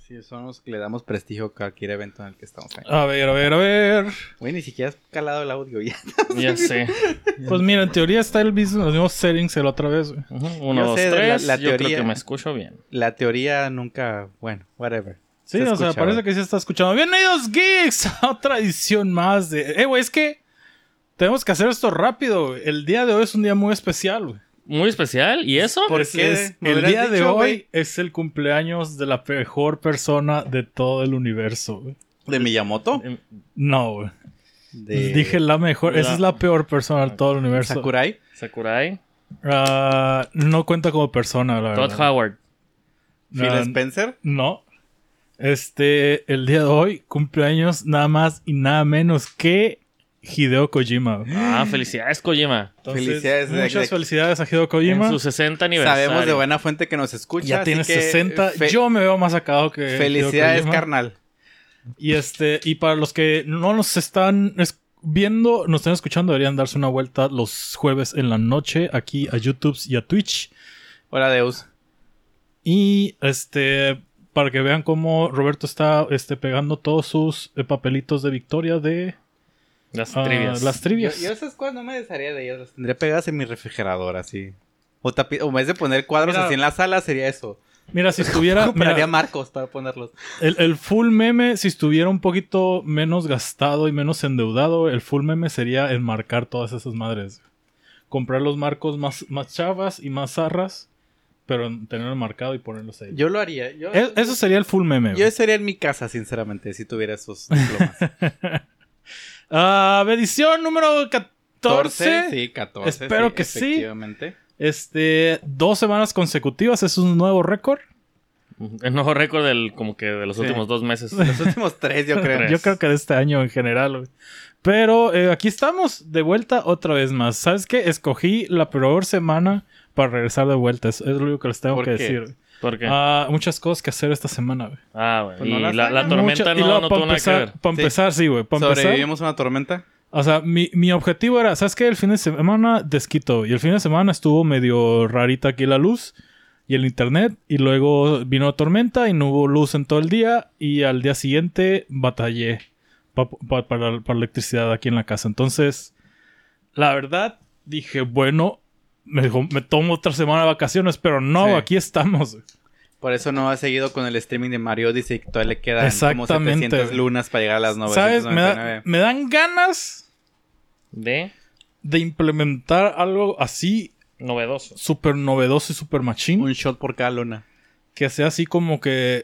Sí, son los que le damos prestigio a cualquier evento en el que estamos ahí. A ver. Güey, ni siquiera has calado el audio ya. Ya sé. Pues mira, en teoría está los mismos settings que la otra vez, güey. 1, Yo 2, sé, 3. la Yo creo teoría- que me escucho bien. La teoría nunca... Bueno, whatever. Sí, Se o sea, escucha, parece güey. que sí está escuchando. Bienvenidos, geeks, a otra edición más de... güey, es que tenemos que hacer esto rápido, güey. El día de hoy es un día muy especial, güey. Muy especial. ¿Y eso? ¿Por Es- qué? es- ¿Me el hubieras día de dicho, hoy güey? es el cumpleaños de la mejor persona de todo el universo, güey. ¿De Miyamoto? No, güey. De Dije la mejor. Esa La- es la peor persona de todo el universo. Sakurai. Sakurai. No cuenta como persona, la Todd verdad. Howard. Phil Ah, Spencer. No. El día de hoy, cumpleaños nada más y nada menos que Hideo Kojima. güey. Felicidades, Kojima. Entonces, Felicidades, muchas de- felicidades a Hideo Kojima. En su 60 aniversario. Sabemos de buena fuente que nos escucha. Ya así tiene que 60. Yo me veo más sacado que Felicidades, Hideo Kojima. carnal. Y para los que no nos están viendo, nos están escuchando, deberían darse una vuelta los jueves en la noche aquí a YouTube y a Twitch. Hola, Deus. Y para que vean cómo Roberto está pegando todos sus papelitos de victoria de Las trivias. las trivias. Yo esas cosas no me desharía de ellas. Las tendría pegadas en mi refrigerador, así. O en vez de poner cuadros Mira. así en la sala, sería eso. Mira, si estuviera Compraría mira, marcos para ponerlos. el full meme, si estuviera un poquito menos gastado y menos endeudado, el full meme sería enmarcar todas esas madres. Comprar los marcos más chavas y más zarras, pero tenerlo marcado y ponerlos ahí. Yo lo haría. Eso sería el full meme. Yo estaría en mi casa, sinceramente, si tuviera esos diplomas. Edición número 14. Sí, 14. Espero que sí. Efectivamente. 2 semanas consecutivas es un nuevo récord. El nuevo récord como que de los Sí. últimos 2 meses. Los últimos 3, yo creo. Tres. Yo creo que de este año en general. Güey. Pero aquí estamos de vuelta otra vez más. ¿Sabes qué? Escogí la peor semana para regresar de vuelta. Es lo único que les tengo ¿Por que qué? decir. ¿Por qué? Muchas cosas que hacer esta semana. Güey. Bueno. Pues Y no las la hagan. tormenta Y luego, no pa' tuvo nada que ver. Para empezar, sí, güey. Para empezar. ¿Sobrevivimos una tormenta? O sea, mi objetivo era, ¿sabes qué? El fin de semana desquito. Y el fin de semana estuvo medio rarita aquí la luz y el internet. Y luego vino tormenta y no hubo luz en todo el día. Y al día siguiente batallé para la electricidad aquí en la casa. Entonces, la verdad, dije, bueno, me tomo otra semana de vacaciones. Pero no, Sí. aquí estamos. Por eso no ha seguido con el streaming de Mario Odyssey, que todavía le quedan como Exactamente, 700 güey. lunas para llegar a las ¿Sabes? 999. Me dan ganas De de implementar algo así novedoso. súper novedoso y súper machín. Un shot por cada luna. Que sea así como que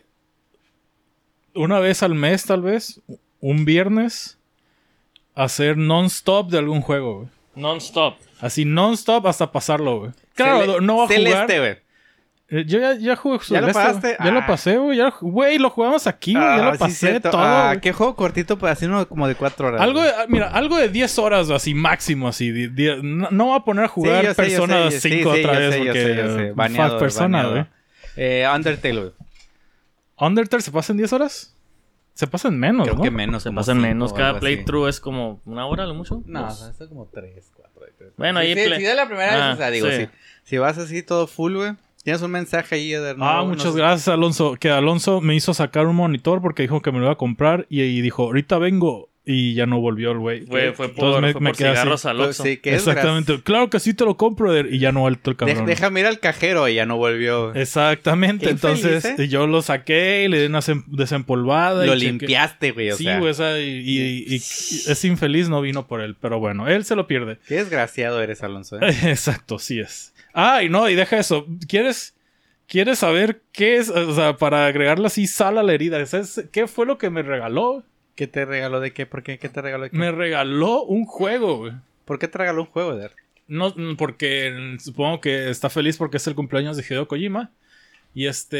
una vez al mes, tal vez, un viernes, hacer non-stop de algún juego, güey. Non-stop. Así non-stop hasta pasarlo, güey. Claro, no va a jugar. Celeste, güey. Yo ya jugué ¿Ya lo Celeste, pasaste? güey. Ya lo pasé, güey. Güey, lo jugamos aquí, güey. Ya lo sí, pasé cierto. todo. güey. Qué juego cortito, pues así uno como de 4 horas. Algo güey. mira, algo de 10 horas, así, máximo, así. No voy a poner a jugar Sí, yo sé, Persona yo sé, 5 sí, otra yo vez sé, yo porque sé, yo sé. Baneado, Persona, baneado. güey. Undertale, güey. ¿Undertale se pasa en 10 horas? Se pasa en menos, Creo ¿no? que menos. Se como pasan 5 menos. o Cada algo así. playthrough es como 1 hora, lo mucho. No, Dos. está como 3, 4. Bueno, ahí Si de la primera vez, o sea, digo, sí. si vas así todo full, güey. Tienes un mensaje ahí de Muchas gracias, Alonso. Que Alonso me hizo sacar un monitor porque dijo que me lo iba a comprar y dijo, ahorita vengo. Y ya no volvió el güey. Fue Entonces por quedé así. cigarros al Oxxo. Sí, que Exactamente. Claro que sí te lo compro. Y ya no ha vuelto el cabrón. Déjame ir al cajero y ya no volvió. Exactamente. Qué Entonces infeliz, ¿eh? yo lo saqué y le di una desempolvada. Lo y chequé. limpiaste, güey, o Sí, sea. güey. Y es infeliz, no vino por él. Pero bueno, él se lo pierde. Qué desgraciado eres, Alonso, ¿eh? Exacto, sí es. Y no, y deja eso. ¿Quieres saber qué es? O sea, para agregarle así sal a la herida. ¿Sabes qué fue lo que me regaló? ¿Qué te regaló de qué? ¿Por qué? ¿Qué te regaló de qué? Me regaló un juego, güey. ¿Por qué te regaló un juego, Eder? No, porque supongo que está feliz porque es el cumpleaños de Hideo Kojima. Y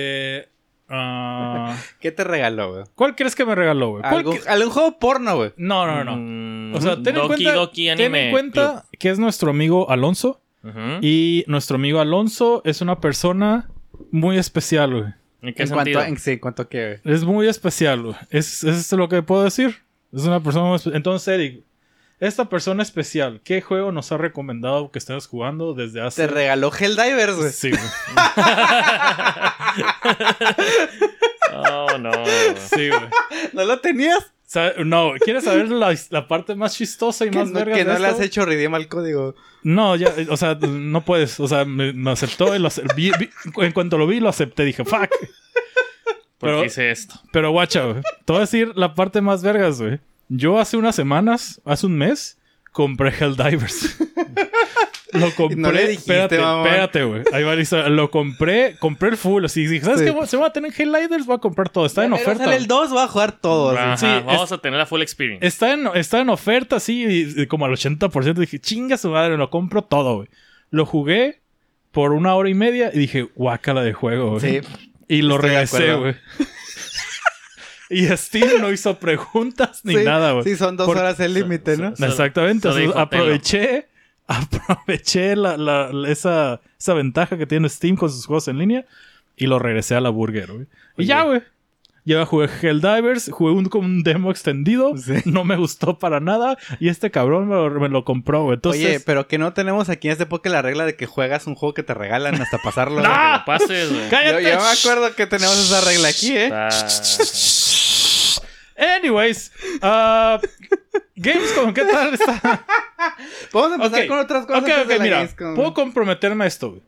¿Qué te regaló, güey? ¿cuál crees que me regaló, güey? ¿Algún juego porno, güey? No. O sea, ten en Doki cuenta, Doki Anime que es nuestro amigo Alonso. Club. Ujú. Y nuestro amigo Alonso es una persona muy especial, güey. ¿En qué ¿En sentido? cuanto a qué, güey? Es muy especial, güey. Es lo que puedo decir. Es una persona muy especial. Entonces, Eric, esta persona especial, ¿qué juego nos ha recomendado que estemos jugando desde hace... Te regaló Helldivers, güey. Sí, güey. Oh, no. Sí, güey. ¿No lo tenías? No, ¿quieres saber la parte más chistosa y más verga Que de no le esto? has hecho redeem al código. No, ya, o sea, no puedes. O sea, me aceptó y en cuanto lo vi, lo acepté. Dije, fuck. ¿Por Pero- qué hice esto? Pero guacha, güey. Te voy a decir la parte más vergas, güey. Yo hace unas semanas, hace un mes, compré Helldivers. Lo compré. No le dijiste, mamón. espérate, güey. Ahí va la historia. Lo compré el full. Así dije, ¿sabes Sí. qué? Se va a tener Helldivers, voy a comprar todo. Está en Pero oferta. sale el 2, va a jugar todo. así. Ajá, Sí, vamos a tener la full experience. Está en oferta, sí, y como al 80%. Dije, chinga su madre, lo compro todo, güey. Lo jugué por 1 hora y media y dije, guácala de juego, güey. Sí. Y lo Estoy de regresé, acuerdo. güey. Y Steam no hizo preguntas ni Sí, nada, güey. Sí, son 2 Por- horas el límite, ¿no? Exactamente. Solo dijo, Aproveché esa ventaja que tiene Steam con sus juegos en línea y lo regresé a la burger, güey. Y Oye. ya, güey. Ya jugué Helldivers, jugué con un demo extendido, Sí. no me gustó para nada y este cabrón me lo compró, güey. Entonces, Oye, pero que no tenemos aquí en este podcast la regla de que juegas un juego que te regalan hasta pasarlo. Que lo pases, güey. ¡cállate! Yo me acuerdo que tenemos esa regla aquí, ¿eh? Ah, Anyways, Gamescom, ¿qué tal está? Vamos a empezar Ok. con otras cosas. Ok, antes de la mira, Gamescom. puedo comprometerme a esto, güey.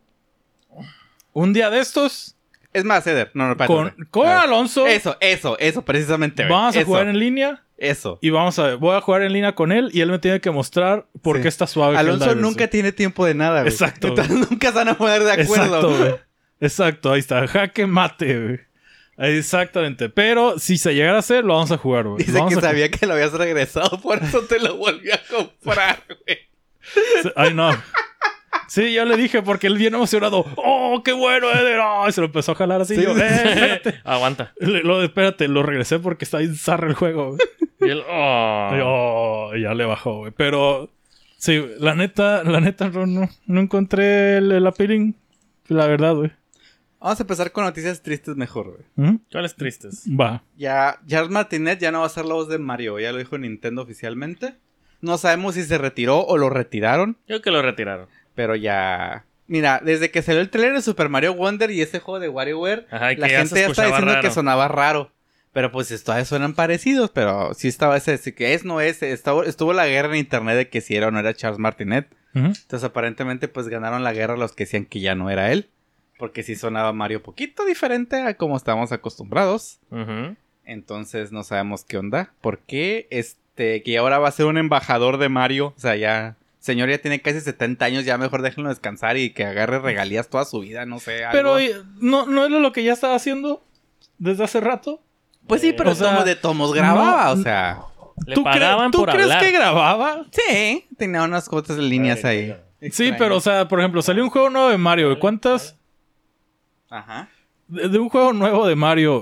Un día de estos, Es más, Eder. No, espérate, con espérate. A ver. Alonso, Eso, precisamente. güey. vamos a Eso, jugar en línea. Eso. Y voy a jugar en línea con él y él me tiene que mostrar por Sí. qué está suave. Alonso Helldivers, nunca güey. tiene tiempo de nada, güey. Exacto, Entonces nunca se van a poner de acuerdo. Exacto, güey. Exacto, ahí está. Jaque mate, güey. Exactamente. Pero si se llegara a hacer, lo vamos a jugar, güey. Dice Lo vamos que a jugar. sabía que lo habías regresado, por eso te lo volví a comprar, güey. Ay, no. Sí, yo le dije porque él bien emocionado. ¡Oh, qué bueno, Eder! Oh, y se lo empezó a jalar así. Sí. Yo, espérate. Aguanta. Espérate, lo regresé porque está bien zarra el juego. Güey. Y él, oh. Y, oh, ya le bajó, güey. Pero, sí, la neta no encontré el appealing. La verdad, güey. Vamos a empezar con noticias tristes mejor, güey. ¿Mm? ¿Cuáles tristes? Va. Ya, Charles Martinet ya no va a ser la voz de Mario, ya lo dijo Nintendo oficialmente. No sabemos si se retiró o lo retiraron, Yo creo que lo retiraron. pero ya... Mira, desde que salió el trailer de Super Mario Wonder y ese juego de WarioWare, Ajá, y la que ya gente se ya está escuchaba diciendo raro. que sonaba raro. Pero pues todavía suenan parecidos, pero sí estaba ese, que es, no es, estuvo la guerra en internet de que si era o no era Charles Martinet. Ujú. Entonces aparentemente pues ganaron la guerra los que decían que ya no era él. Porque sí sonaba Mario poquito diferente a como estábamos acostumbrados. Ujú. Entonces no sabemos qué onda. ¿Por qué? Que ahora va a ser un embajador de Mario. O sea, ya... Señor ya tiene casi 70 años, ya mejor déjenlo descansar y que agarre regalías toda su vida, no sé. algo. Pero, ¿no era lo que ya estaba haciendo desde hace rato? Pues sí, pero o sea, de tomos grababa, no- o sea... Le pagaban ¿Tú por crees hablar. que grababa? Sí, tenía unas cuantas líneas ahí. Sí, pero, o sea, por ejemplo, salió un juego nuevo de Mario. ¿Cuántas? Ajá. De un juego nuevo de Mario,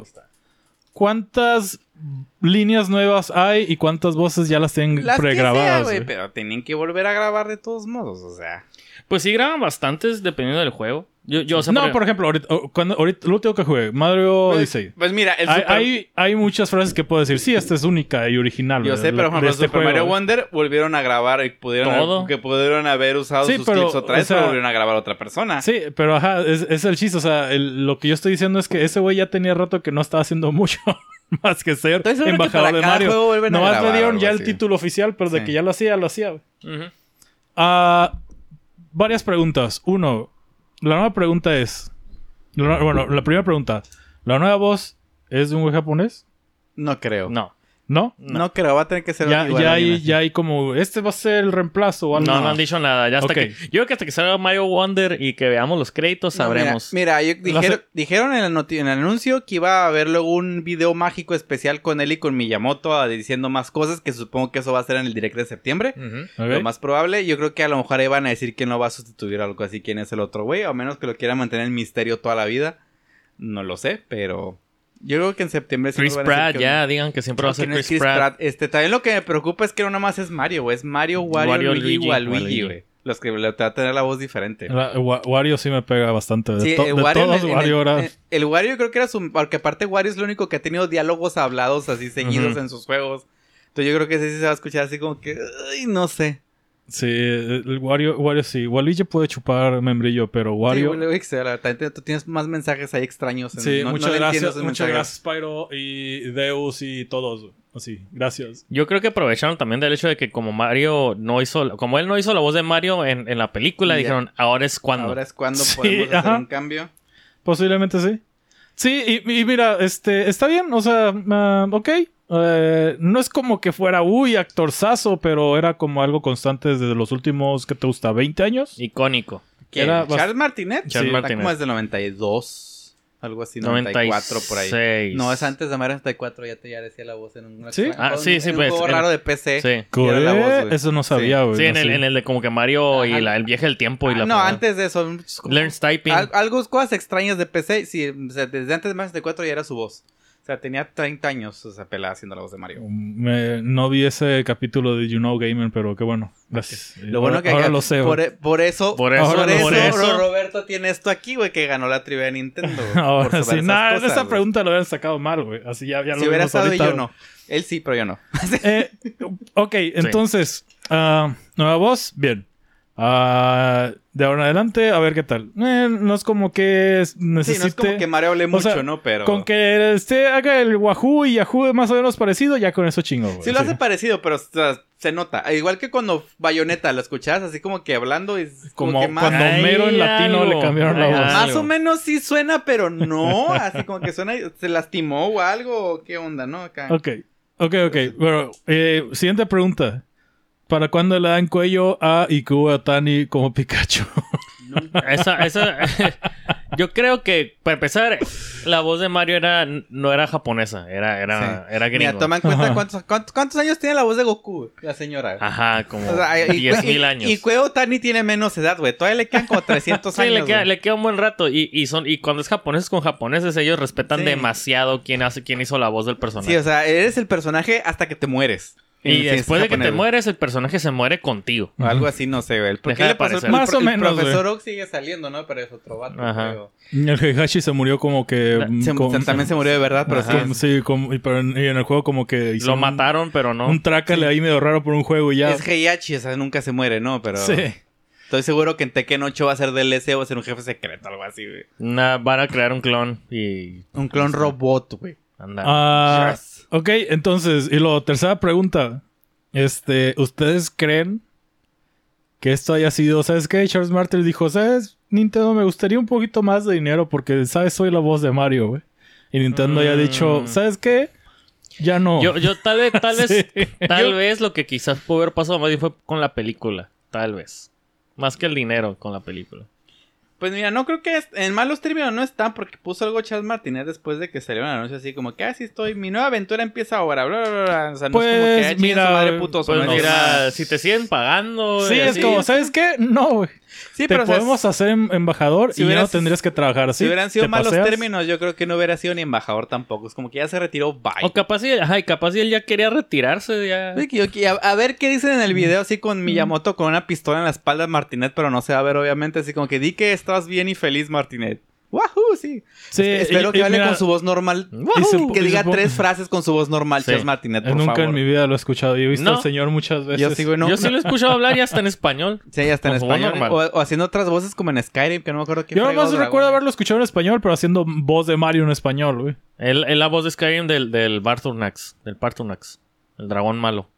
¿cuántas líneas nuevas hay y cuántas voces ya las tienen Las que sea, pregrabadas? güey, güey? pero tienen que volver a grabar de todos modos, o sea... Pues sí graban bastantes dependiendo del juego. Yo o sea, No, por ejemplo, ahorita, lo último que jugué, Mario Odyssey. Pues mira, el Hay muchas frases que puedo decir, sí, esta es única y original. Yo güey, sé, pero por ejemplo, de este Super Mario juego. Wonder volvieron a grabar y Todo. pudieron haber usado Sí, sus pero, clips otra vez, o sea, pero volvieron a grabar a otra persona. Sí, pero ajá, es el chiste. O sea, lo que yo estoy diciendo es que ese güey ya tenía rato que no estaba haciendo mucho más que ser Estoy seguro que embajador para de cada Mario. juego vuelven a Nomás grabar le dieron algo ya el así. título oficial, pero de Sí. que ya lo hacía, güey. Ujú. Varias preguntas. Uno, la nueva pregunta es... Bueno, la primera pregunta. ¿La nueva voz es de un güey japonés? No creo. No. ¿No? No creo, va a tener que ser Ya, igual ya, alguien hay, así. ya hay como... Este va a ser el reemplazo o algo. No han dicho nada. Ya hasta Ok. que, yo creo que hasta que salga Mario Wonder y que veamos los créditos No, sabremos. Mira, La dijeron en el anuncio que iba a haber luego un video mágico especial con él y con Miyamoto diciendo más cosas, que supongo que eso va a ser en el direct de septiembre. Ujú. Ok. Lo más probable, yo creo que a lo mejor ahí van a decir quién lo va a sustituir o algo así, quién es el otro güey, o a menos que lo quiera mantener en misterio toda la vida. No lo sé, pero yo creo que en septiembre sí Chris nos van a decir Pratt, que- ya digan que siempre va a que ser no es Chris Pratt. También lo que me preocupa es que no nada más es Mario, güey. Es Mario, Wario, Wario, Luigi, Luigi, Waluigi, Waluigi. güey. Los que le va a tener la voz diferente. Wario sí me pega bastante. De, Sí, de el Wario, todos, Wario ahora... el Wario creo que era su... Porque aparte Wario es lo único que ha tenido diálogos hablados así seguidos Ujú. en sus juegos. Entonces yo creo que ese sí se va a escuchar así como que... Ay, no sé. Sí, el Wario sí. Waluigi puede chupar membrillo, pero Wario... Sí, güey, la verdad, tú tienes más mensajes ahí extraños. Sí, muchas le entiendo gracias. esos Muchas mensajes. gracias, Pyro y Deus y todos. Así, gracias. Yo creo que aprovecharon también del hecho de que como Mario no hizo... Como él no hizo la voz de Mario en la película, Ya. dijeron, ahora es cuando. Ahora es cuando Sí, podemos hacer ajá. un cambio. Posiblemente sí. Sí, y mira, está bien, o sea, ok. No es como que fuera, actorzazo, pero era como algo constante desde los últimos, ¿qué te gusta? ¿20 años? Icónico. ¿Quién? Era ¿Charles Martinet? Charles Sí, Martinet. Está como desde el 92. Algo así, 94 por ahí. 96. No, es antes de Mario 64. Ya decía la voz en un... ¿Sí? Ah, sí, en un pues, juego raro de PC. Sí. Y era la voz, güey. Eso no sabía, güey. Sí, no en el, sé. en el de como que Mario y Ajá. el viaje del tiempo y la No, fregada. antes de eso. Learns typing. Algo, cosas extrañas de PC. Sí, o sea, desde antes de Mario 64 ya era su voz. O sea, tenía 30 años, o sea, pelada haciendo la voz de Mario. No vi ese capítulo de You Know Gamer, pero qué bueno. Gracias. Lo bueno que ahora lo sé, güey. por eso Ahora lo sé. Roberto tiene esto aquí, güey, que ganó la trivia de Nintendo. güey, Ahora por sí, saber esas nada, cosas, esa güey. pregunta lo hubieran sacado mal, güey. Así ya lo Si hubiera vimos estado ahorita, yo, güey. no. Él sí, pero yo no. Ok, entonces, nueva voz, bien. De ahora en adelante, a ver qué tal. No es como que necesite... Sí, no es como que Mario hable mucho, sea, ¿no? Pero... Con que haga el Wahoo y Yahoo más o menos parecido, ya con eso chingo, güey. Sí lo hace parecido, pero o sea, se nota. Igual que cuando Bayonetta lo escuchabas así como que hablando y es Como que más... cuando Homero en latino algo, le cambiaron la hay voz. algo. Más o menos sí suena, pero no. Así como que suena... ¿Se lastimó o algo? ¿O ¿Qué onda, no? Acá. Ok. Bueno, siguiente pregunta. ¿Para cuándo le dan cuello a Ikuo Otani como Pikachu? Esa yo creo que, para empezar, la voz de Mario no era japonesa, era gringo. Mira, toma en cuenta cuántos años tiene la voz de Goku, la señora. Ajá, como O sea, 10,000 años. Y Kueo Tani tiene menos edad, güey. Todavía le quedan como 300 Sí, años. le queda un buen rato. Y cuando es japoneses con japoneses, ellos respetan Sí. demasiado quién hizo la voz del personaje. Sí, o sea, eres el personaje hasta que te mueres. y Sí, después de que japonés, te mueres, el personaje se muere contigo. O algo así, no sé, güey. ¿Por Deja qué de le pasó? aparecer. Más o menos, El profesor Oak sigue saliendo, ¿no? Pero es otro vato, Ajá. creo. El Heihachi se murió como que... También se murió de verdad, pero Ajá. sí. Sí, pero en el juego como que hizo Lo mataron, pero no. un trácale ahí medio raro por un juego y ya. Es Heihachi, o sea, nunca se muere, ¿no? Pero Sí. estoy seguro que en Tekken 8 va a ser DLC o va a ser un jefe secreto, algo así, güey. Van a crear un clon y... Un clon robot, güey. Anda. Yes. Ok, entonces, y luego, tercera pregunta. ¿Ustedes creen que esto haya sido... ¿Sabes qué? Charles Martin dijo, ¿sabes? Nintendo, me gustaría un poquito más de dinero porque, ¿sabes? Soy la voz de Mario, güey. Y Nintendo haya dicho, ¿sabes qué? Ya no. Yo tal vez, Sí. tal vez lo que quizás pudo haber pasado más bien fue con la película. Tal vez. Más que el dinero con la película. Pues mira, no creo que en malos términos no está porque puso algo Charles Martinet después de que salió una anuncio así como que así estoy, mi nueva aventura empieza ahora, bla, bla, bla. O sea, no es como que Pues, chingue mira, su madre putos, Pues no es mira, nada. si te siguen pagando... Sí, y es así, como, ¿sabes qué? No, güey. Sí, Te pero o sea, podemos hacer embajador si y ya no hubieras- tendrías que trabajar así. si hubieran sido Te malos paseas. términos, yo creo que no hubiera sido ni embajador tampoco. Es como que ya se retiró, bye. O capaz y él ya quería retirarse. Ya. Sí, a ver qué dicen en el video así con Miyamoto con una pistola en la espalda de Martinet, pero no se va a ver obviamente así como que di que estás bien y feliz Martinet. ¡Wahoo! Sí. Sí, Espero que hable mira, con su voz normal. y se- Que y diga supo- 3 frases con su voz normal, Sí. Charles Martinet, por nunca favor. en mi vida lo he escuchado. Yo he visto No. al señor muchas veces. Yo sí, güey, no. Yo sí lo he escuchado hablar y hasta en español. Sí, ya está en Con su voz español. normal. O haciendo otras voces como en Skyrim, que no me acuerdo qué Yo fregado nomás dragón. recuerdo haberlo escuchado en español, pero haciendo voz de Mario en español, güey. Él la voz de Skyrim del Barturnax. Del Parturnax. El dragón malo.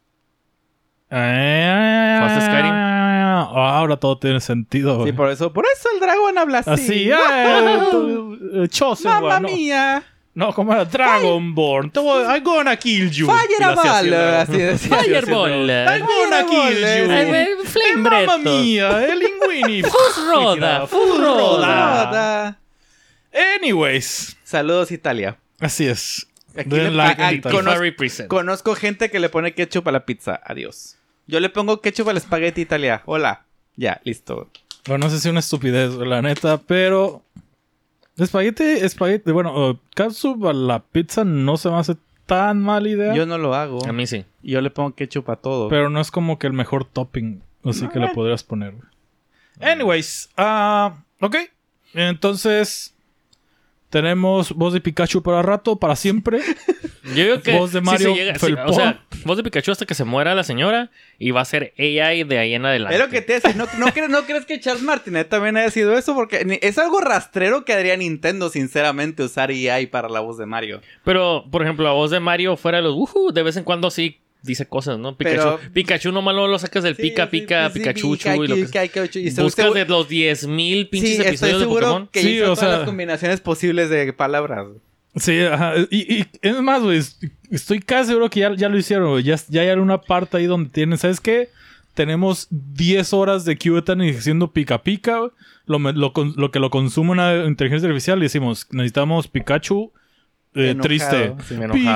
¿Jugaste Skyrim? Ahora todo tiene sentido, Sí, güey. por eso el dragón habla así. Así, Chosen, ¡Mamma güey, no. mía! No, como era Dragonborn. I'm gonna kill you. ¡Fire Y a lo hacía así, ball! ¿no? Así decía. Fireball. I'm gonna kill you. Flame Mamma Breath. mía, el linguini. Fusroda. Roda. Anyways, Saludos, Italia. así es. Aquí Den le- like a- en a- Italia. conozco- Represent. Conozco gente que le pone ketchup a la pizza. Adiós. Yo le pongo ketchup al espagueti Italia. Hola. Ya, listo. Bueno, no sé si una estupidez, la neta, pero... Espagueti, bueno, catsup a la pizza no se me hace tan mala idea. Yo no lo hago. A mí sí. Yo le pongo ketchup a todo. Pero no es como que el mejor topping. Así que le podrías poner. Güey. Anyways, ok. Entonces, tenemos voz de Pikachu para rato, para siempre. Yo digo que voz de Mario Felpón. o sea, voz de Pikachu hasta que se muera la señora y va a ser AI de ahí en adelante. Es lo que te decía, ¿no crees que Charles Martinet también haya sido eso? Porque es algo rastrero que haría Nintendo, sinceramente, usar AI para la voz de Mario. Pero, por ejemplo, la voz de Mario fuera de los de vez en cuando sí dice cosas, ¿no? Pikachu nomás lo sacas del Pikachu y lo que... Buscas de los 10,000 pinches episodios de Pokémon. Que hizo todas las combinaciones posibles de palabras. Sí, ajá. Y es más, güey, estoy casi seguro que ya lo hicieron, güey. Ya hay una parte ahí donde tienen, ¿sabes qué? Tenemos 10 horas de QTAN diciendo pica pica, güey. Lo que lo consume una inteligencia artificial y decimos, necesitamos Pikachu triste. Sí,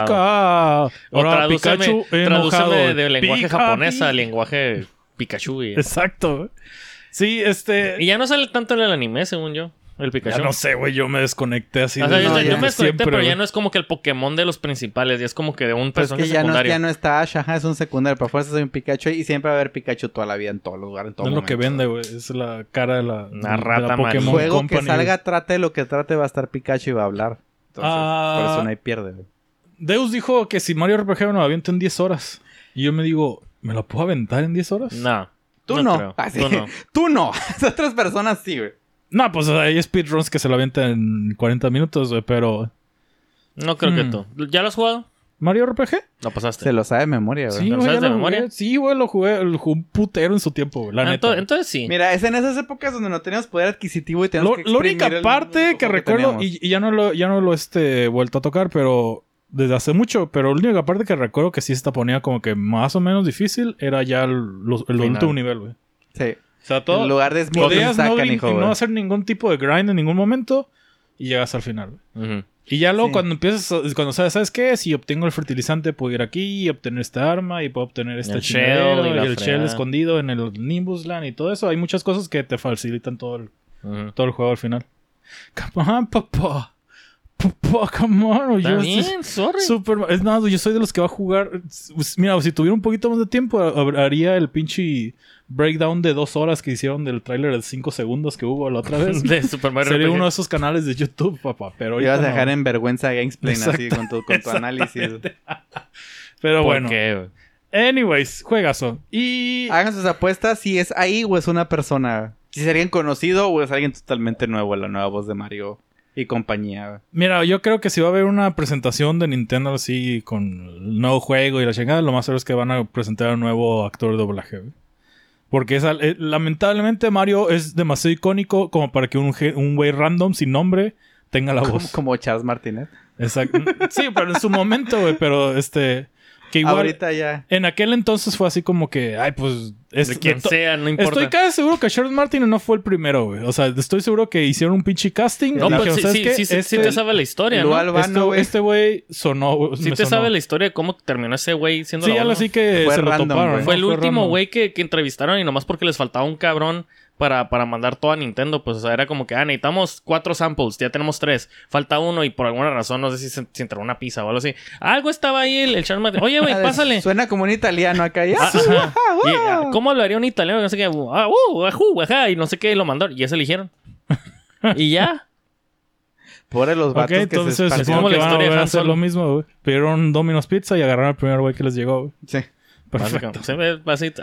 Pica. Ahora Pikachu enojado. Tradúceme de lenguaje Pica, japonés pica. a lenguaje Pikachu. Exacto, güey. Sí, Y ya no sale tanto en el anime, según yo. El Pikachu. Ya no sé, güey, yo me desconecté así. O sea, yo me desconecté, siempre, pero ya güey. no es como que el Pokémon de los principales, ya es como que de un Pues personaje que secundario. ya no está Ash, ajá, es un secundario. Pero fuerza soy un Pikachu y siempre va a haber Pikachu toda la vida en todo lugar, en todo No es lo momento. que vende, güey. Es la cara de la, Una rata de la amarilla. El Pokémon juego Company. que salga, trate lo que trate, va a estar Pikachu y va a hablar. Entonces, por eso no hay pierde, güey. Deus dijo que si Mario RPG me lo aviento en 10 horas. Y yo me digo, ¿me lo puedo aventar en 10 horas? No. Tú no. Creo. Ah, sí. Tú no. Tú no. Otras personas sí, güey. No, pues hay speedruns que se lo avientan en 40 minutos, güey, pero... No creo que tú. ¿Ya lo has jugado? ¿Mario RPG? Lo pasaste. Se lo sabe de memoria, güey. Sí, ¿Lo güey, sabes ya de lo memoria? jugué. Sí, güey, lo jugué un putero en su tiempo, güey, la neta. Entonces sí. Mira, es en esas épocas donde no teníamos poder adquisitivo y teníamos que La única exprimir el parte único que juego recuerdo, teníamos. y ya no lo vuelto a tocar, pero desde hace mucho, pero la única parte que recuerdo que sí se ponía como que más o menos difícil era ya el último nivel, güey. Sí. O sea, todo... En lugar de Podías no, canijo, no hacer ningún tipo de grind en ningún momento y llegas al final, güey. Ujú. Y ya luego Sí. cuando empiezas, cuando ¿sabes qué? Si obtengo el fertilizante puedo ir aquí y obtener esta arma y puedo obtener esta El chingadera shell y y la el fregada. shell escondido en el Nimbus Land y todo eso. Hay muchas cosas que te facilitan todo el juego al final. Come on, papá. Papá, come on. Está Yo bien, sorry. es nada, yo soy de los que va a jugar. Mira, si tuviera un poquito más de tiempo, haría el pinche breakdown de 2 horas que hicieron del tráiler de 5 segundos que hubo la otra vez. De Super Mario Sería RPG. uno de esos canales de YouTube, papá. Pero Ibas a ahorita dejar no. en vergüenza Gamesplain así con tu análisis. Pero ¿Por bueno. qué, güey? Anyways, juegazo. Y... Hagan sus apuestas si es ahí o es una persona. Si es alguien conocido o es alguien totalmente nuevo, la nueva voz de Mario y compañía. Mira, yo creo que si va a haber una presentación de Nintendo así con el nuevo juego y la chingada, lo más seguro es que van a presentar a un nuevo actor de doblaje, güey. Porque lamentablemente Mario es demasiado icónico como para que un güey random sin nombre tenga la voz. Como Charles Martinet. Exacto. Sí, pero en su momento, güey, pero que igual Ahorita ya. en aquel entonces fue así como que, ay, pues De quien sea, no importa. Estoy casi seguro que Charles Martin no fue el primero, güey. O sea, estoy seguro que hicieron un pinche casting. No, y pero dijeron, sí, ¿sabes sí, qué? sí te sabe la historia, Lu ¿no? Albano, güey. Este güey sonó, güey. Sí me te sonó. sabe la historia de cómo terminó ese güey siendo Sí, la algo voz, ¿no? así que Fue se lo random, toparon. güey. ¿no? Fue el último random. güey que entrevistaron y nomás porque les faltaba un cabrón para mandar todo a Nintendo. Pues, o sea, era como que, necesitamos 4 samples, ya tenemos 3. Falta uno y por alguna razón, no sé si se entró una pizza o algo así. Algo estaba ahí el Charles Martin. Oye, güey, pásale. Suena como un italiano acá. Ya. Ajá. Y, ¿cómo hablaría un italiano? No sé qué. Ajá, y no sé qué, lo mandó. Y eso eligieron. Y ya. Por los Ok, vatos que entonces se como supongo la que van a historia de volver a Han hacer Solo. lo mismo, güey. Pidieron Domino's Pizza y agarraron al primer güey que les llegó, güey. Sí. Perfecto. Se ve así.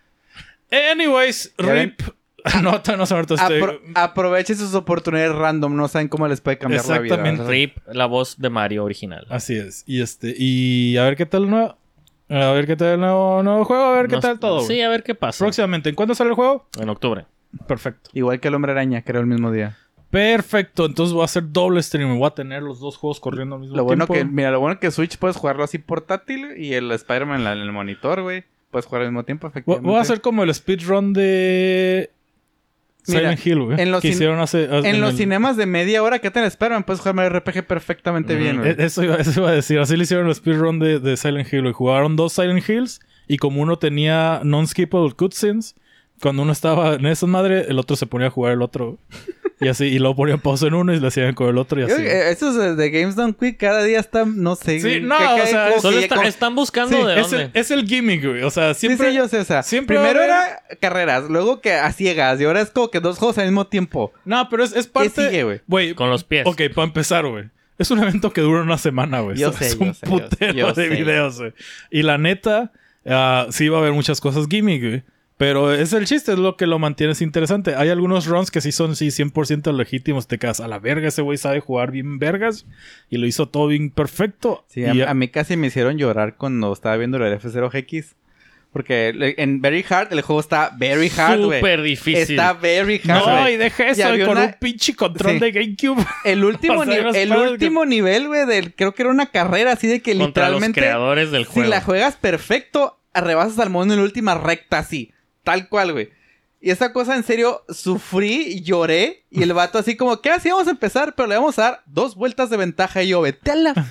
Anyways, Ya ven. RIP. No se ha muerto Aprovechen sus oportunidades random. No saben cómo les puede cambiar la vida. Exactamente. RIP, la voz de Mario original. Así es. Y a ver qué tal el nuevo. A ver qué tal el nuevo juego. A ver qué No- tal todo, güey. Sí, a ver qué pasa. Próximamente. ¿En cuándo sale el juego? En octubre. Perfecto. Igual que el Hombre Araña, creo, el mismo día. Perfecto. Entonces voy a hacer doble stream. Voy a tener los dos juegos corriendo al mismo Lo bueno tiempo. lo bueno que Switch puedes jugarlo así portátil y el Spider-Man en el monitor, güey. Puedes jugar al mismo tiempo, efectivamente. Voy a hacer como el speedrun de Mira, Silent Hill, güey. en los que cin- hicieron hace... En los el- cinemas de media hora que te Spider-Man puedes jugar Mario RPG perfectamente bien, güey. Eso iba a decir. Así le hicieron el speedrun de Silent Hill, güey. Jugaron 2 Silent Hills y como uno tenía non-skippable cutscenes, cuando uno estaba en esa madre, el otro se ponía a jugar el otro. Y así, y luego ponían pausa en uno y le hacían con el otro y Yo, así. esos de Games Done Quick cada día están, no sé. Sí, güey, no, que- o sea, como Solo que ya están buscando Sí, de es dónde. es el gimmick, güey. O sea, siempre... Sí, yo sé, o sea, siempre primero va a haber- era carreras, luego que a ciegas, y ahora es como que 2 juegos al mismo tiempo. No, pero es parte... sigue, güey? Güey, Con los pies. ok, para empezar, güey. Es un evento que dura una semana, güey. Yo Es sé, un putero yo de sé. videos, güey. Y la neta, sí va a haber muchas cosas gimmick, güey. Pero es el chiste, es lo que lo mantiene interesante. Hay algunos runs que sí son 100% legítimos. Te quedas a la verga, ese güey sabe jugar bien vergas. Y lo hizo todo bien perfecto. Sí, Y a mí casi me hicieron llorar cuando estaba viendo el F0GX. Porque en Very Hard, el juego está very hard, güey. Súper difícil. Está very hard, no, güey. y deja Y eso había con una- un pinche control Sí. de GameCube. El último, O sea, unas el padres último nivel, güey, creo que era una carrera así de que Contra los literalmente... creadores del juego. Si la juegas perfecto, arrebasas al mono en la última recta, así. Tal cual, güey. Y esa cosa, en serio, sufrí, lloré. Y el vato así como, ¿qué? Así vamos a empezar, pero le vamos a dar 2 vueltas de ventaja. Y yo, vete a la...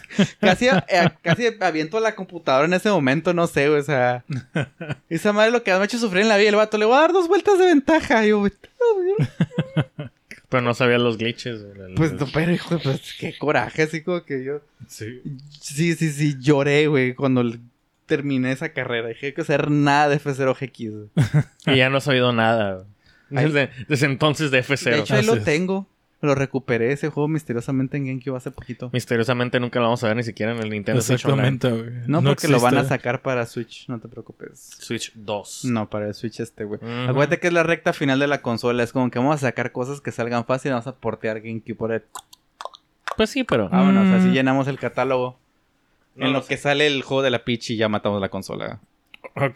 casi aviento la computadora en ese momento, no sé, güey, o sea... Esa madre lo que me ha hecho sufrir en la vida. El vato, le voy a dar 2 vueltas de ventaja. Y yo, vete a la mierda. Pero no sabía los glitches. Güey. Pues no, pero hijo, pues qué coraje, así como que yo... Sí. Sí, lloré, güey, cuando terminé esa carrera. Dije, hay que hacer nada de F0GX, güey. Y ya no has oído nada. Güey. Desde entonces de F0. De hecho, ahí lo Así es. tengo. Lo recuperé ese juego misteriosamente en GameCube hace poquito. Misteriosamente nunca lo vamos a ver ni siquiera en el Nintendo Switch Online. Exactamente, güey. No, porque lo van a existe. sacar para Switch, no te preocupes. Switch 2. No, para el Switch güey. Ujú. Acuérdate que es la recta final de la consola. Es como que vamos a sacar cosas que salgan fácil y vamos a portear GameCube por el... Pues sí, pero... Vámonos, así llenamos el catálogo. No en lo lo que sale el juego de la Peach y ya matamos la consola. Ok.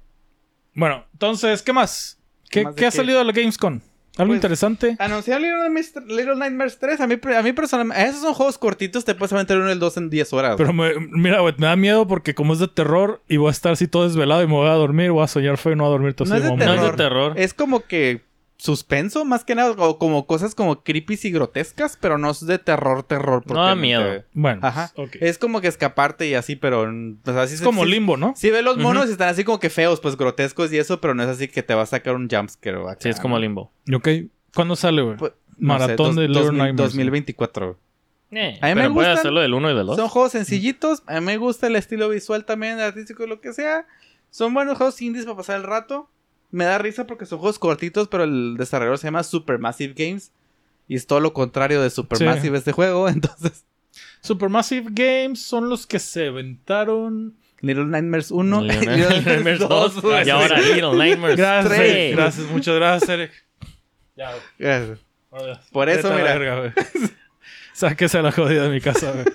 Bueno, entonces, ¿qué más? ¿Qué ¿Qué, más de qué ha qué? salido de la Gamescom? ¿Algo Pues, interesante? Anunciaron Little Nightmares 3. A mí personalmente... Esos son juegos cortitos. Te puedes aventar uno y el 2 en 10 horas. Pero mira, güey, me da miedo porque como es de terror y voy a estar así todo desvelado y me voy a dormir, voy a soñar feo y no voy a dormir todo No ese es de momento. No es de terror. Es como que suspenso, más que nada, o como cosas como creepy y grotescas, pero no es de terror. No da propiamente. miedo. Bueno, Ajá. pues, ok. Es como que escaparte y así, pero pues así Es como Limbo, ¿no? Sí, ve los monos y están así como que feos, pues grotescos y eso, pero no es así que te va a sacar un jumpscare. O acá, Sí, es como Limbo. Ok. ¿Cuándo sale, güey? Pues, no sé, Maratón de Little Nightmares. 2024. A mí me Pero puede gustan. hacerlo del 1 y del 2. Son juegos sencillitos. A mí me gusta el estilo visual también, artístico, lo que sea. Son buenos juegos indies para pasar el rato. Me da risa porque son juegos cortitos, pero el desarrollador se llama Supermassive Games. Y es todo lo contrario de Supermassive este juego. Entonces, Supermassive Games son los que se aventaron. Little Nightmares 1, Little Little Nightmares 2. güey. Y ahora Little Nightmares Gracias, 3. Eric. Gracias, muchas gracias, Eric. Ya, güey. Gracias. Ahora, Por eso, vete a la mira. verga, güey. Sáquese a la jodida de mi casa, güey.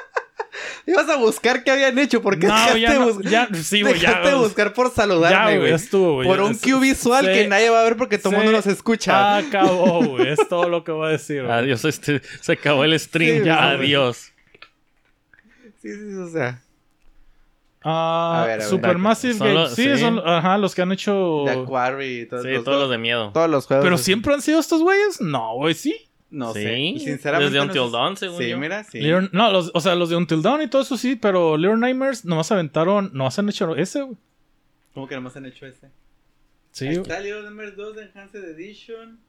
Ibas a buscar qué habían hecho. ¿Por qué No, dejaste, ya no, bus- ya, sí, güey, ya. dejaste de buscar por saludarme, Ya, güey, güey? ya estuvo, güey. Por ya, un cue visual se- que nadie va a ver porque todo el mundo nos escucha. Acabó, güey. Es todo lo que voy a decir, güey. Adiós, se acabó el stream. Sí, ya, güey. adiós. Sí, o sea. Ah, A ver, Supermassive son Games. los- Sí, sí. son los que han hecho. The Quarry y todos, Sí, todos los de miedo. todos los juegos. Pero así. siempre han sido estos güeyes. No, güey, sí. No Sí, sé. Y sinceramente. desde no Until sé- Dawn, según Sí, yo. mira, sí. No, o sea, los de Until Dawn y todo eso sí, pero Little Nightmares nomás aventaron. Nomás han hecho ese, güey. ¿Cómo que nomás han hecho ese? Sí, Ahí güey. está Little Nightmares 2 de Enhanced Edition.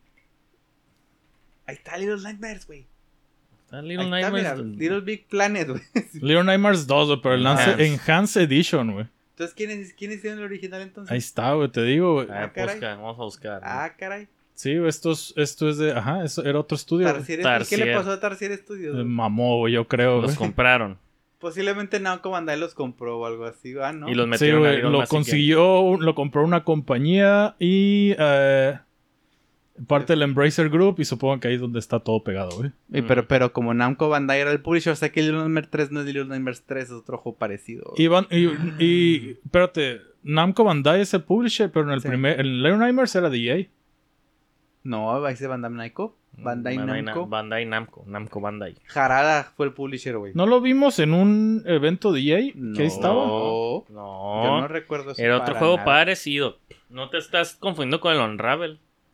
Ahí está Little Nightmares, güey. Ah, Little Ahí está, Nightmares. mira, Little Big Planet, güey. Little Nightmares 2, güey, pero el Enhanced Edition, güey. Entonces, ¿quién hicieron el original entonces? Ahí está, güey, te digo, güey. Ah, caray. vamos a buscar. Ah, caray. Sí, güey, esto es de. Ajá, eso era otro estudio. güey. Tarsier, ¿qué Tarsier. le pasó a Tarsier Studios? güey? Mamó, güey, yo creo, Los güey. compraron. Posiblemente Namco Bandai los compró o algo así, ¿ah? ¿No? Y los Sí, metieron a güey, Little lo Massive consiguió, lo compró una compañía y parte del Embracer Group y supongo que ahí es donde está todo pegado, güey. Pero como Namco Bandai era el publisher, o sea que Little Nightmares 3 no es Little Nightmares 3, es otro juego parecido. Y espérate, Namco Bandai es el publisher, pero en el Sí. el Little Nightmares era de EA. No, ahí se Bandai Namco. Bandai Namco. Bandai Namco. Namco Bandai. Harada fue el publisher, güey. ¿No lo vimos en un evento de EA? No. Que ahí estaba. No. No. Yo no recuerdo eso Era otro para juego nada. parecido. No te estás confundiendo con el Unravel.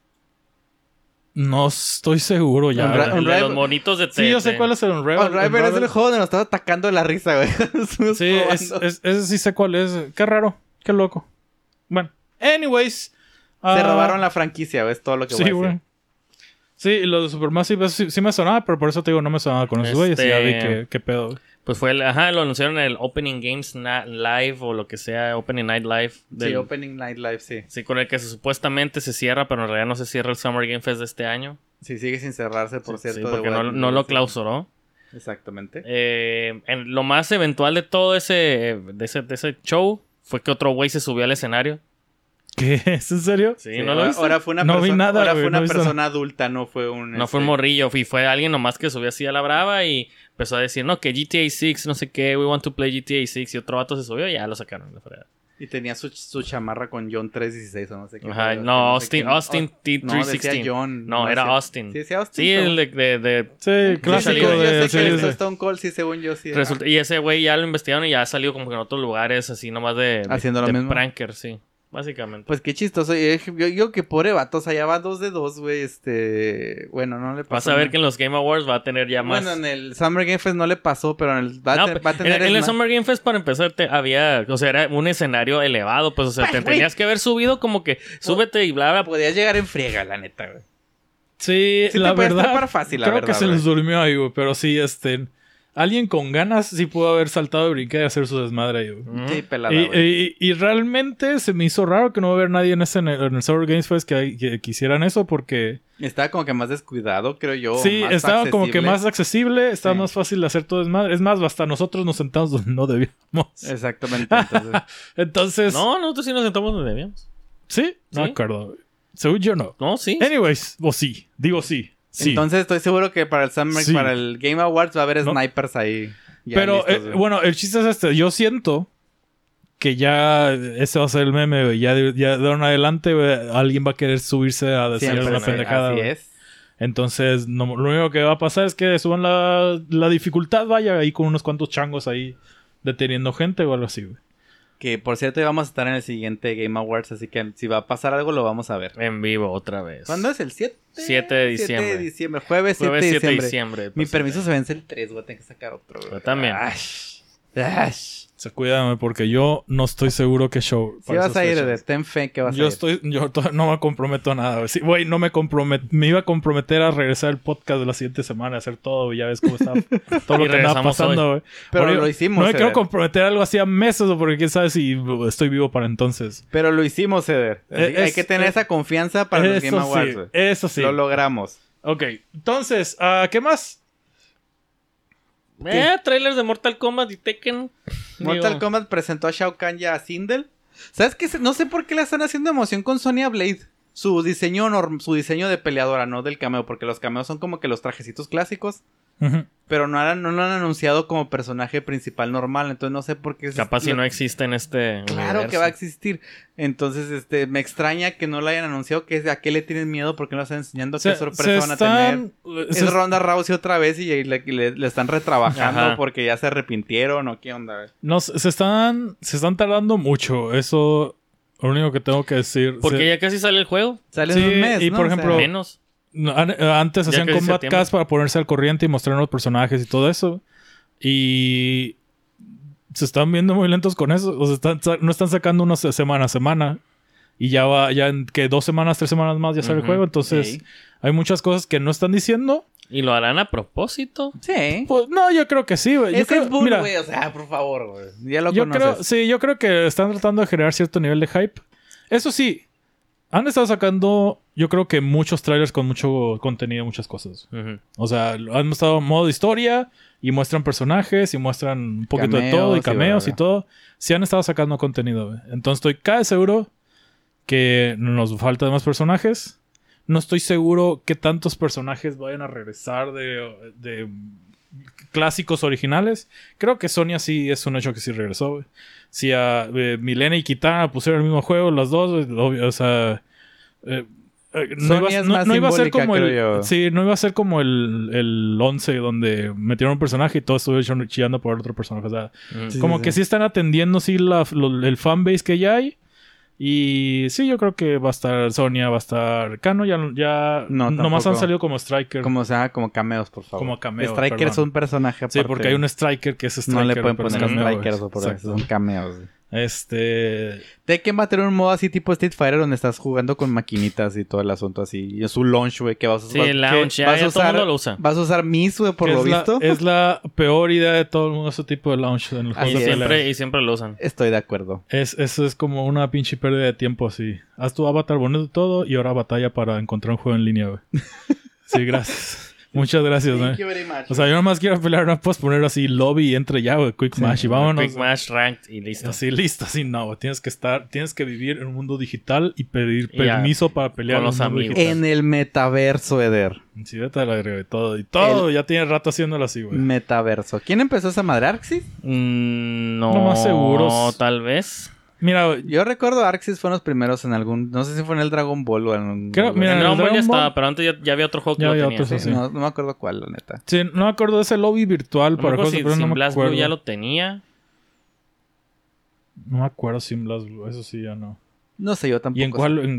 No estoy seguro ya. Unra- güey. El de los monitos de Sí, yo sé cuál es el Unravel. Unravel es el juego donde nos estaba atacando de la risa, güey. Estuvimos Sí, probando. ese sí sé cuál es. Qué raro, qué loco. Bueno, anyways. Se robaron la franquicia, ¿ves? Todo lo que voy Sí, a decir. güey. Sí, y lo de Supermassive eso sí me sonaba, pero por eso te digo, no me sonaba con esos güeyes. Y ya vi que pedo. güey. Pues fue lo anunciaron en el Opening Games Live o lo que sea, Opening Night Live. Sí, Opening Night Live, sí. Sí, con el que supuestamente se cierra, pero en realidad no se cierra el Summer Game Fest de este año. Sí, sigue sin cerrarse, por Sí, cierto. porque de no lo clausuró. Exactamente. En lo más eventual de todo ese show fue que otro güey se subió al escenario. ¿Qué? ¿Es en serio? Sí, ¿no lo viste? Ahora fue una No vi nada, ahora güey, fue una no vi persona adulta, no fue un... No fue un morrillo, y fue alguien nomás que subió así a la brava y empezó a decir, no, que GTA 6, no sé qué, we want to play GTA 6. Y otro vato se subió y ya lo sacaron de la fregada. Y tenía su chamarra con John 316 o no sé qué. Ajá, pero no, sé Austin quién. No, decía T316. John. No, era decía- Austin. Sí, decía Austin. Sí, según- el de Sí, clásico Sí, yo de... sé que sí, hizo sí. Stone Cold, sí, según yo, sí. Y ese güey ya lo investigaron y ya ha salido como que en otros lugares así nomás de Haciendo lo de mismo. pranker, sí. Básicamente. Pues qué chistoso. Yo que pobre vato, o sea, ya va 2 de 2, güey. Bueno, no le pasó. Vas a ver nada. que en los Game Awards va a tener ya más. Bueno, en el Summer Game Fest no le pasó, pero en el va No, a tener en el más. Summer Game Fest, para empezar, o sea, era un escenario elevado, pues, o sea, te Güey. tenías que haber subido como que súbete y bla, bla. Podías llegar en friega, la neta, güey. Sí, Sí la te puedes verdad, trepar fácil, la creo verdad, que se güey. les durmió ahí, güey. Pero sí, alguien con ganas sí pudo haber saltado y brincar y hacer su desmadre ahí, güey. Ujú. Sí, pelada, güey. Y realmente se me hizo raro que no va a haber nadie en el Summer Games Fest que hicieran eso porque... Estaba como que más descuidado, creo yo. sí, más estaba como que accesible. más accesible, estaba Sí. más fácil de hacer todo desmadre. Es más, hasta nosotros nos sentamos donde no debíamos. Exactamente. Entonces, Entonces... No, nosotros sí nos sentamos donde debíamos. ¿Sí? No me ¿Sí? acuerdo, güey. Según yo no. No, sí. Anyways, o sí. Digo sí. Sí. entonces estoy seguro que para el Summer, Sí. para el Game Awards va a haber No. snipers ahí. ya Pero, listos, güey. bueno, el chiste es yo siento que ya ese va a ser el meme, güey. Ya de ahora en adelante, güey, alguien va a querer subirse a decir Siempre, una güey, pendejada. así güey. es. Entonces, lo único que va a pasar es que suban la dificultad, vaya, ahí con unos cuantos changos ahí deteniendo gente o algo así, güey. Que por cierto, ya vamos a estar en el siguiente Game Awards, así que si va a pasar algo, lo vamos a ver. En vivo otra vez. ¿Cuándo es? ¿El 7? 7 de diciembre. 7 de diciembre. Jueves 7 Jueves de 7 de diciembre. diciembre. Mi pues, permiso se vence el 3, voy a tener que sacar otro, güey. Yo también. Se cuídame porque yo no estoy seguro que show. Si para vas esas a ir, fechas. ten fe que vas Yo a ir. no me comprometo a nada, güey. Sí, güey, no me iba a comprometer a regresar al podcast de la siguiente semana, a hacer todo, y ya ves cómo está todo lo Y que andaba regresamos pasando, güey. Pero Ahora, lo hicimos, No me quiero Eder. comprometer a algo así a meses, porque quién sabe si estoy vivo para entonces. Pero lo hicimos, Eder. Hay que tener esa confianza para los Game Awards, güey. Eso sí. Lo logramos. Ok, entonces, ¿qué más? Trailers de Mortal Kombat y Tekken. Mortal Digo, Kombat presentó a Shao Kahn y a Sindel. ¿Sabes qué? No sé por qué le están haciendo emoción con Sonya Blade. Su diseño de peleadora, no del cameo. Porque los cameos son como que los trajecitos clásicos. Ujú. Pero no lo han anunciado como personaje principal normal. Entonces no sé por qué. Capaz si no existe en este Claro universo. que va a existir. Entonces, me extraña que no lo hayan anunciado. ¿A qué le tienen miedo? ¿Por qué no lo están enseñando? ¿Qué sorpresa van a tener? Es Ronda Rousey otra vez y le están retrabajando Ajá. porque ya se arrepintieron o qué onda. Güey? No, se están tardando mucho. Eso, lo único que tengo que decir. Porque ya casi sale el juego. Sale Sí, en un mes, y ¿no? por O sea, ejemplo, Menos. No, antes Ya hacían casi Combat septiembre. Cast para ponerse al corriente y mostrar los personajes y todo eso. Y se están viendo muy lentos con eso. O sea, no están sacando unos semana a semana. Y ya en que 2 semanas, 3 semanas más ya sale el Ujú. juego. Entonces, Sí. hay muchas cosas que no están diciendo. ¿Y lo harán a propósito? Sí. Pues no, yo creo que sí, güey. Yo Ese creo- es Bull, mira, güey. O sea, por favor, güey. Ya lo yo conoces. yo creo que están tratando de generar cierto nivel de hype. Eso sí, han estado sacando, yo creo que muchos trailers con mucho contenido, muchas cosas. Ujú. O sea, han mostrado modo historia y muestran personajes y muestran un poquito de Cameos todo y y cameos y bla, bla. todo. Sí han estado sacando contenido, güey. Entonces estoy casi seguro que nos falta más personajes. No estoy seguro qué tantos personajes vayan a regresar de clásicos originales. Creo que Sonya sí es un hecho que sí regresó, güey. Si a Milena y Kitana pusieron el mismo juego, las dos, obvio, o sea... Sonya es más no iba a ser simbólica, como creo yo. Sí, no iba a ser como el 11 donde metieron un personaje y todos estuvieron chillando por otro personaje. O sea, Ujú. Sí, como sí, que sí. sí están atendiendo sí el fanbase que ya hay. Y sí, yo creo que va a estar Sonya, va a estar Kano. Ya No, nomás han tampoco. salido como Striker. Como cameos, por favor. Como cameo, Striker perdón. es un personaje aparte. Sí, porque hay un Striker que es Striker. No le pueden pero es poner cameo, Strikers güey. por eso. Exacto. Son cameos. güey. Tekken va a tener un modo así tipo Street Fighter donde estás jugando con maquinitas y todo el asunto así. Y es un launch, güey, que vas a Sí, el launch, ya todo el mundo lo usa. Vas a usar Miss, güey, por Que lo es visto. Es la peor idea de todo el mundo, ese tipo de launch en el Así juego de es. pelea. Y siempre lo usan. Estoy de acuerdo. Eso es como una pinche pérdida de tiempo así. Haz tu avatar bonito y todo y ahora batalla para encontrar un juego en línea, güey. Sí, gracias. Muchas gracias, Thank güey. you very much. O sea, yo nomás quiero pelear, no puedes poner así lobby y entre ya, güey, quick match y vámonos. Quick Match, Ranked y listo. Así listo, así no, güey. Tienes que vivir en un mundo digital y pedir Y ya, permiso para pelear con en los un mundo amigos. digital. En el metaverso, Eder. Sí, vete a la verga, güey, todo. Y todo, ya tiene rato haciéndolo así, güey. Metaverso. ¿Quién empezó esa madre? ¿Arxis? No, No más seguros. Tal vez. Mira, güey, Yo recuerdo Arxis fueron los primeros en algún... No sé si fue en el Dragon Ball o en un... Creo- mira, En el Dragon Ball ya Dragon Ball- estaba, pero antes ya había otro juego que Ya lo había tenía. otros, Sí. sí. No me acuerdo cuál, la neta. sí, no me acuerdo de ese lobby virtual No me para acuerdo cosas, si pero no Sin me Blast acuerdo. Blue ya lo tenía. No me acuerdo Sin Blast Blue, eso sí ya no. No sé, yo tampoco. ¿Y en cuál?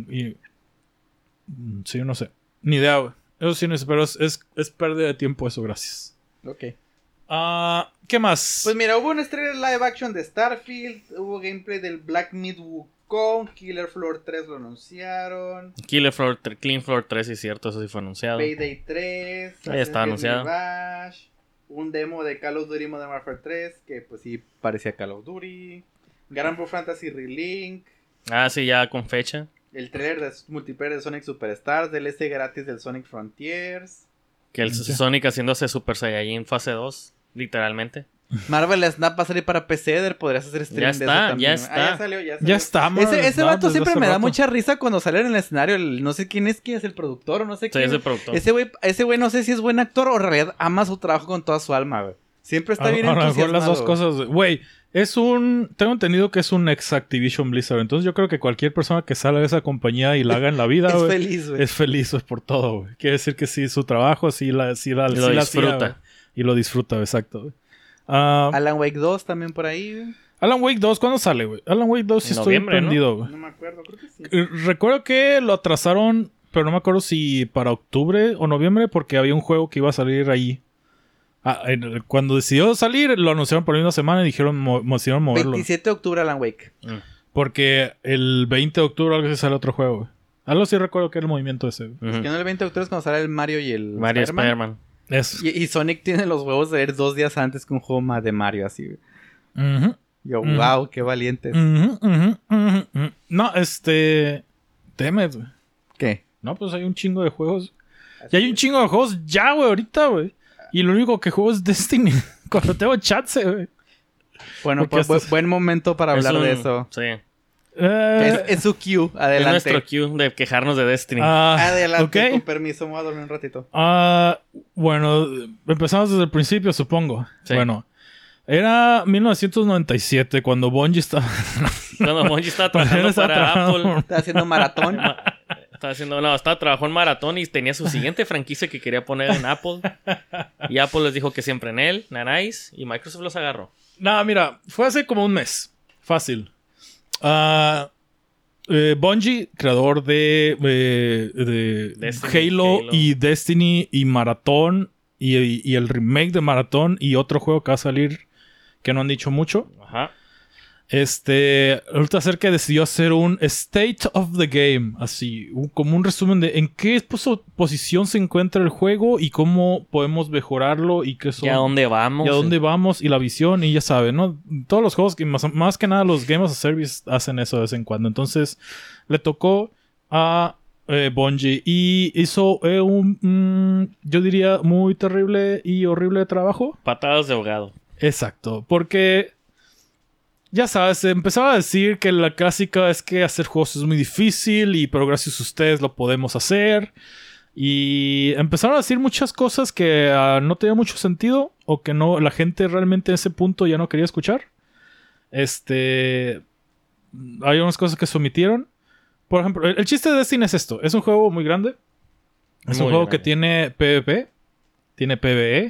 Sí, no sé. Ni idea, güey. Eso sí, no sé, pero es pérdida de tiempo eso, gracias. Ok. ¿Qué más? Pues mira, hubo un trailer live action de Starfield, hubo gameplay del Black Myth Wukong, Killer Floor 3 lo anunciaron, Clean Floor 3, sí es cierto, eso sí fue anunciado. Payday 3, Ahí está Assassin's anunciado. Creed Mirage, un demo de Call of Duty Modern Warfare 3, que pues sí parecía Call of Duty, Grand Blue Fantasy Relink, Ah, sí, ya con fecha. el trailer de multiplayer de Sonic Superstars, DLC gratis del Sonic Frontiers, Que el Sí. Sonic haciéndose Super Saiyajin fase 2, literalmente. Marvel Snap va a salir para PC, Eder, podrías hacer stream Ya de está, eso también. ya está. Ya salió. Ya está, man. Ese No, vato desde siempre hace me da rato. mucha risa cuando sale en el escenario. No sé quién es el productor o no sé Sí, quién. es el productor. Ese güey no sé si es buen actor o en realidad ama su trabajo con toda su alma, güey. Siempre está bien A lo mejor entusiasmado. las dos cosas. Güey, tengo entendido que es un ex Activision Blizzard. Entonces yo creo que cualquier persona que salga de esa compañía y la haga en la vida, Es güey, feliz, güey. es feliz güey, por todo, güey. Quiere decir que sí, su trabajo sí la lo hacía, disfruta. güey. Y lo disfruta, exacto, güey. Alan Wake 2 también por ahí, güey. Alan Wake 2, ¿cuándo sale, güey? Alan Wake 2 sí En estoy noviembre, ¿no? prendido, güey. No me acuerdo, creo que sí. Recuerdo que lo atrasaron, pero no me acuerdo si para octubre o noviembre, porque había un juego que iba a salir ahí. Cuando decidió salir, lo anunciaron por la misma semana y dijeron decidieron moverlo. 27 de octubre Alan Wake. Porque el 20 de octubre algo así sale otro juego, güey. Algo sí recuerdo que era el movimiento ese, güey. Ujú. Que no el 20 de octubre es cuando sale el Mario y el Mario Spider-Man. Eso. Y Sonic tiene los huevos de ver 2 días antes que un juego más de Mario, así, güey. Ujú, Yo, Ujú. wow, qué valientes. ujú, ujú, ujú, ujú. No, Temet, güey. ¿Qué? No, pues hay un chingo de juegos. Y hay un chingo de juegos ya, güey, ahorita, güey. Y lo único que juego es Destiny. Cuando tengo chance, güey. Bueno, Porque pues hasta- buen momento para Es hablar de un- eso. Sí. Es su cue, Es adelante. nuestro cue de quejarnos de Destiny. Adelante, ok. con permiso, me voy a dormir un ratito. Bueno, empezamos desde el principio, supongo. Sí. Bueno, era 1997 cuando Bungie estaba... Cuando Bungie estaba trabajando Estaba para trabajando. Apple. Está haciendo maratón. Trabajó en maratón y tenía su siguiente franquicia que quería poner en Apple. Y Apple les dijo que siempre en él, nanáis, y Microsoft los agarró. No, mira, fue hace como un mes. Fácil. Bungie, creador de Destiny, Halo Halo. y Destiny y Maratón y el remake de Maratón y otro juego que va a salir que no han dicho mucho. Ajá. Resulta ser que decidió hacer un State of the Game, así, como un resumen de en qué posición se encuentra el juego y cómo podemos mejorarlo y qué son... ¿Y a dónde vamos? Y a dónde vamos y la visión y ya saben, ¿no? Todos los juegos que más que nada los Game as a Service hacen eso de vez en cuando. Entonces le tocó a Bungie y hizo yo diría muy terrible y horrible trabajo. Patadas de ahogado. Exacto, porque ya sabes, se empezaba a decir que la clásica es que hacer juegos es muy difícil pero gracias a ustedes lo podemos hacer. Y empezaron a decir muchas cosas que no tenían mucho sentido o que no la gente realmente en ese punto ya no quería escuchar. Hay unas cosas que se omitieron. Por ejemplo, el chiste de Destiny es esto. Es un juego muy grande. Es un Muy juego grande. que tiene PvP. Tiene PvE.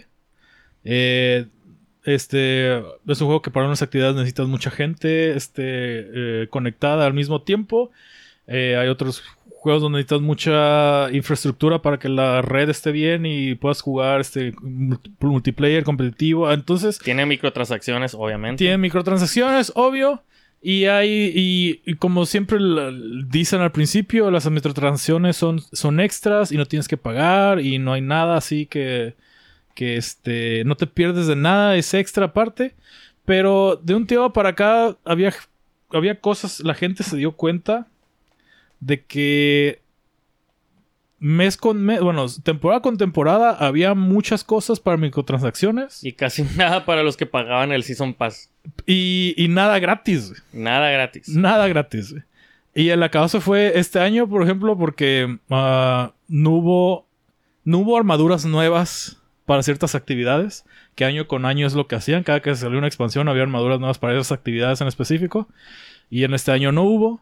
Es un juego que para unas actividades necesitas mucha gente conectada al mismo tiempo. Hay otros juegos donde necesitas mucha infraestructura para que la red esté bien y puedas jugar multiplayer competitivo. Entonces, Tiene microtransacciones, obviamente. tiene microtransacciones, obvio. Y como siempre dicen al principio, las microtransacciones son extras y no tienes que pagar y no hay nada así que no te pierdes de nada, es extra aparte. Pero de un tiempo para acá había cosas, la gente se dio cuenta de que mes con mes, bueno, temporada con temporada había muchas cosas para microtransacciones. Y casi nada para los que pagaban el Season Pass. Y nada gratis, güey. Nada gratis. Nada gratis, güey. Y el acabose fue este año, por ejemplo, porque no hubo armaduras nuevas para ciertas actividades, que año con año es lo que hacían. Cada que salió una expansión había armaduras nuevas para esas actividades en específico. Y en este año no hubo.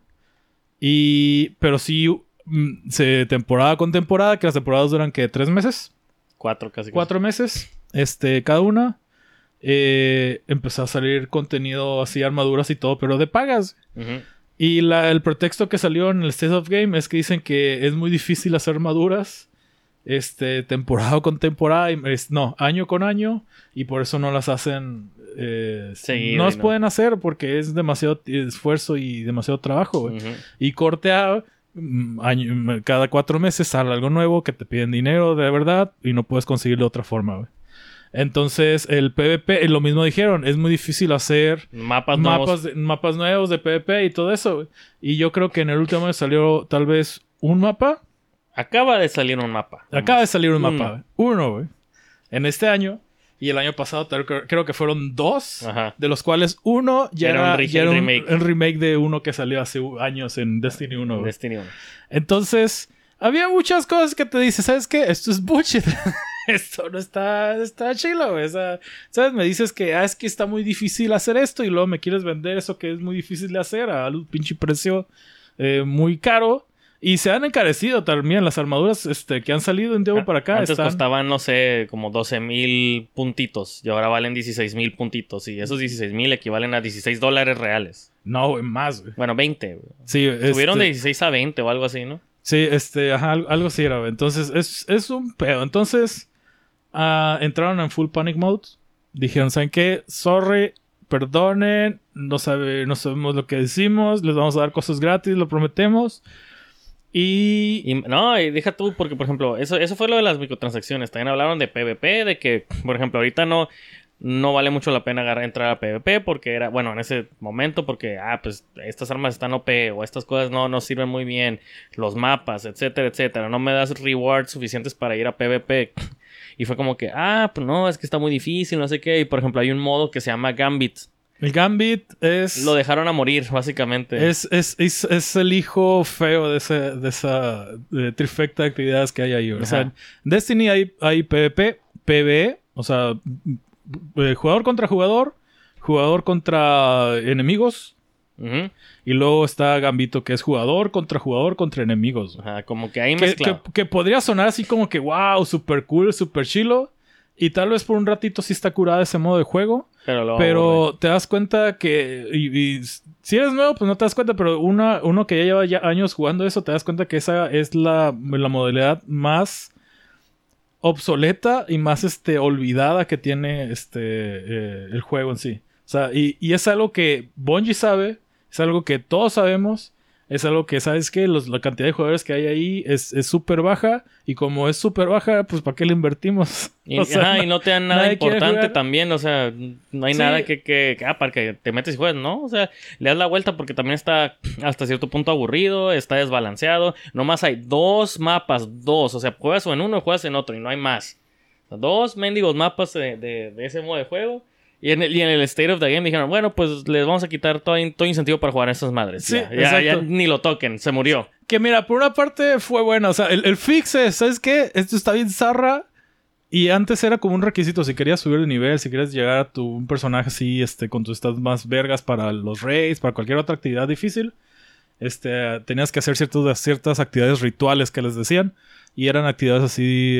Pero sí, temporada con temporada, que las temporadas duran, ¿qué? ¿3 meses? 4 casi. 4 meses, cada una. Empezó a salir contenido así, armaduras y todo, pero de pagas. Uh-huh. Y el pretexto que salió en el State of Game es que dicen que es muy difícil hacer armaduras temporada con temporada, año con año, y por eso no las hacen. No las pueden hacer porque es demasiado esfuerzo y demasiado trabajo, güey. Uh-huh. Y cortea cada 4 meses sale algo nuevo que te piden dinero de verdad y no puedes conseguirlo de otra forma, güey. Entonces el PvP, lo mismo dijeron, es muy difícil hacer mapas nuevos de PvP y todo eso, güey. Y yo creo que en el último año salió tal vez un mapa. Acaba de salir un mapa. Uno, güey. En este año. Y el año pasado creo que fueron 2. Ajá. De los cuales uno ya era remake. Un remake de uno que salió hace años en Destiny 1. Güey. Destiny 1. Entonces, había muchas cosas que te dices, ¿sabes qué? Esto es bullshit. Esto no está chilo, güey. O sea, ¿sabes? Me dices que es que está muy difícil hacer esto y luego me quieres vender eso que es muy difícil de hacer a un pinche precio muy caro. Y se han encarecido también las armaduras que han salido en tiempo para acá. Antes costaban, no sé, como 12,000 puntitos. Y ahora valen 16,000 puntitos. Y esos 16,000 equivalen a $16 reales. No, güey, más, güey. Bueno, 20, güey. Sí, subieron de 16 a 20 o algo así, ¿no? Sí, algo así era, güey. Entonces, es un pedo. Entonces, entraron en full panic mode. Dijeron, ¿saben qué? Sorry, perdonen. No sabemos lo que decimos. Les vamos a dar cosas gratis, lo prometemos. Y deja tú, porque por ejemplo, eso fue lo de las microtransacciones. También hablaron de PvP, de que, por ejemplo, ahorita no vale mucho la pena entrar a PvP porque era, bueno, en ese momento, porque, pues estas armas están OP o estas cosas no sirven muy bien, los mapas, etcétera, etcétera. No me das rewards suficientes para ir a PvP. Y fue como que, pues no, es que está muy difícil, no sé qué. Y por ejemplo, hay un modo que se llama Gambit. El Gambit es... Lo dejaron a morir, básicamente. Es el hijo feo de esa trifecta de actividades que hay ahí. O sea, en Destiny hay PvP, PvE, o sea, jugador contra enemigos. Uh-huh. Y luego está Gambito, que es jugador contra enemigos. Ajá, como que ahí mezclado. Que podría sonar así como que, wow, super cool, super chilo. Y tal vez por un ratito sí está curada ese modo de juego. Pero te das cuenta que... Y si eres nuevo, pues no te das cuenta. Pero uno que ya lleva años jugando eso, te das cuenta que esa es la modalidad más obsoleta y más olvidada que tiene el juego en sí. O sea, y es algo que Bungie sabe. Es algo que todos sabemos. Es algo que, ¿sabes qué? La cantidad de jugadores que hay ahí es súper baja. Y como es súper baja, pues ¿para qué le invertimos? Y no te dan nada importante también. O sea, no hay nada para que te metes y juegues, ¿no? O sea, le das la vuelta porque también está hasta cierto punto aburrido. Está desbalanceado. Nomás hay 2 mapas. O sea, juegas en uno o juegas en otro y no hay más. O sea, 2 mendigos mapas de ese modo de juego. Y en el State of the Game dijeron, bueno, pues les vamos a quitar todo incentivo para jugar a esas madres. Sí, ya ni lo toquen, se murió. Que mira, por una parte fue bueno. O sea, el fix es, ¿sabes qué? Esto está bien zarra. Y antes era como un requisito. Si querías subir de nivel, si querías llegar a un personaje así, con tus stats más vergas para los raids, para cualquier otra actividad difícil, tenías que hacer ciertas actividades rituales que les decían. Y eran actividades así,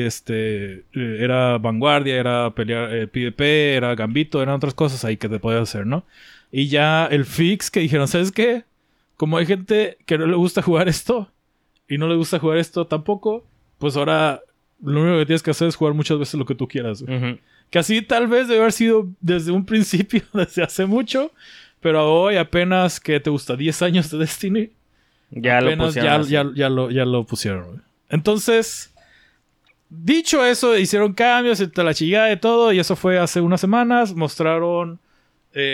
era vanguardia, era pelear PvP, era gambito, eran otras cosas ahí que te podías hacer, ¿no? Y ya el fix que dijeron, ¿sabes qué? Como hay gente que no le gusta jugar esto y no le gusta jugar esto tampoco, pues ahora lo único que tienes que hacer es jugar muchas veces lo que tú quieras. Uh-huh. Que así tal vez debe haber sido desde un principio, desde hace mucho, pero hoy apenas que te gusta 10 años de Destiny, ya lo pusieron, güey. Entonces, dicho eso, hicieron cambios entre la chingada de todo. Y eso fue hace unas semanas. Mostraron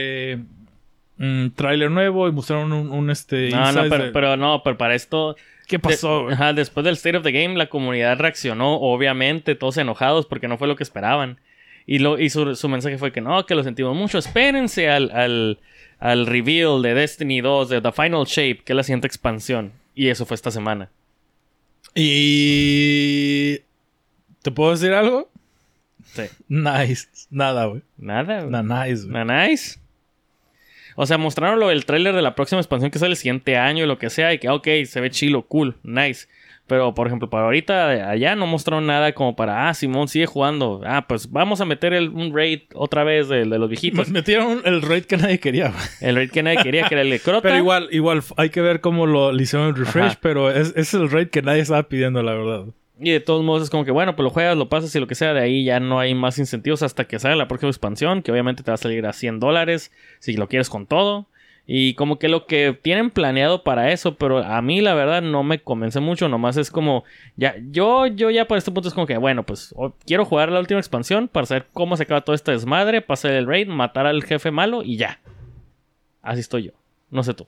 un tráiler nuevo y mostraron un pero para esto ¿Qué pasó, güey? Ajá, después del State of the Game, la comunidad reaccionó, obviamente, todos enojados porque no fue lo que esperaban. Y su mensaje fue que no, que lo sentimos mucho. Espérense al reveal de Destiny 2, de The Final Shape, que es la siguiente expansión. Y eso fue esta semana. Y... ¿te puedo decir algo? Sí. Nice. Nada, güey. Nada, güey. Nice, güey. Nice. O sea, mostraron el tráiler de la próxima expansión que sale el siguiente año y lo que sea. Y que, ok, se ve chilo, cool, nice. Pero, por ejemplo, para ahorita, allá no mostraron nada como para... Simón sigue jugando. Pues vamos a meter un raid otra vez de los viejitos. Metieron el raid que nadie quería, güey. El raid que nadie quería, que era el de Crota. Pero igual hay que ver cómo le hicieron el refresh. Ajá. Pero es el raid que nadie estaba pidiendo, la verdad. Y de todos modos es como que, bueno, pues lo juegas, lo pasas y lo que sea. De ahí ya no hay más incentivos hasta que salga la próxima expansión. Que obviamente te va a salir a $100 si lo quieres con todo. Y como que lo que tienen planeado para eso, pero a mí la verdad no me convence mucho. Nomás es como, yo ya por este punto es como que, bueno, pues quiero jugar la última expansión para saber cómo se acaba todo este desmadre, pasar el raid, matar al jefe malo y ya. Así estoy yo. No sé tú.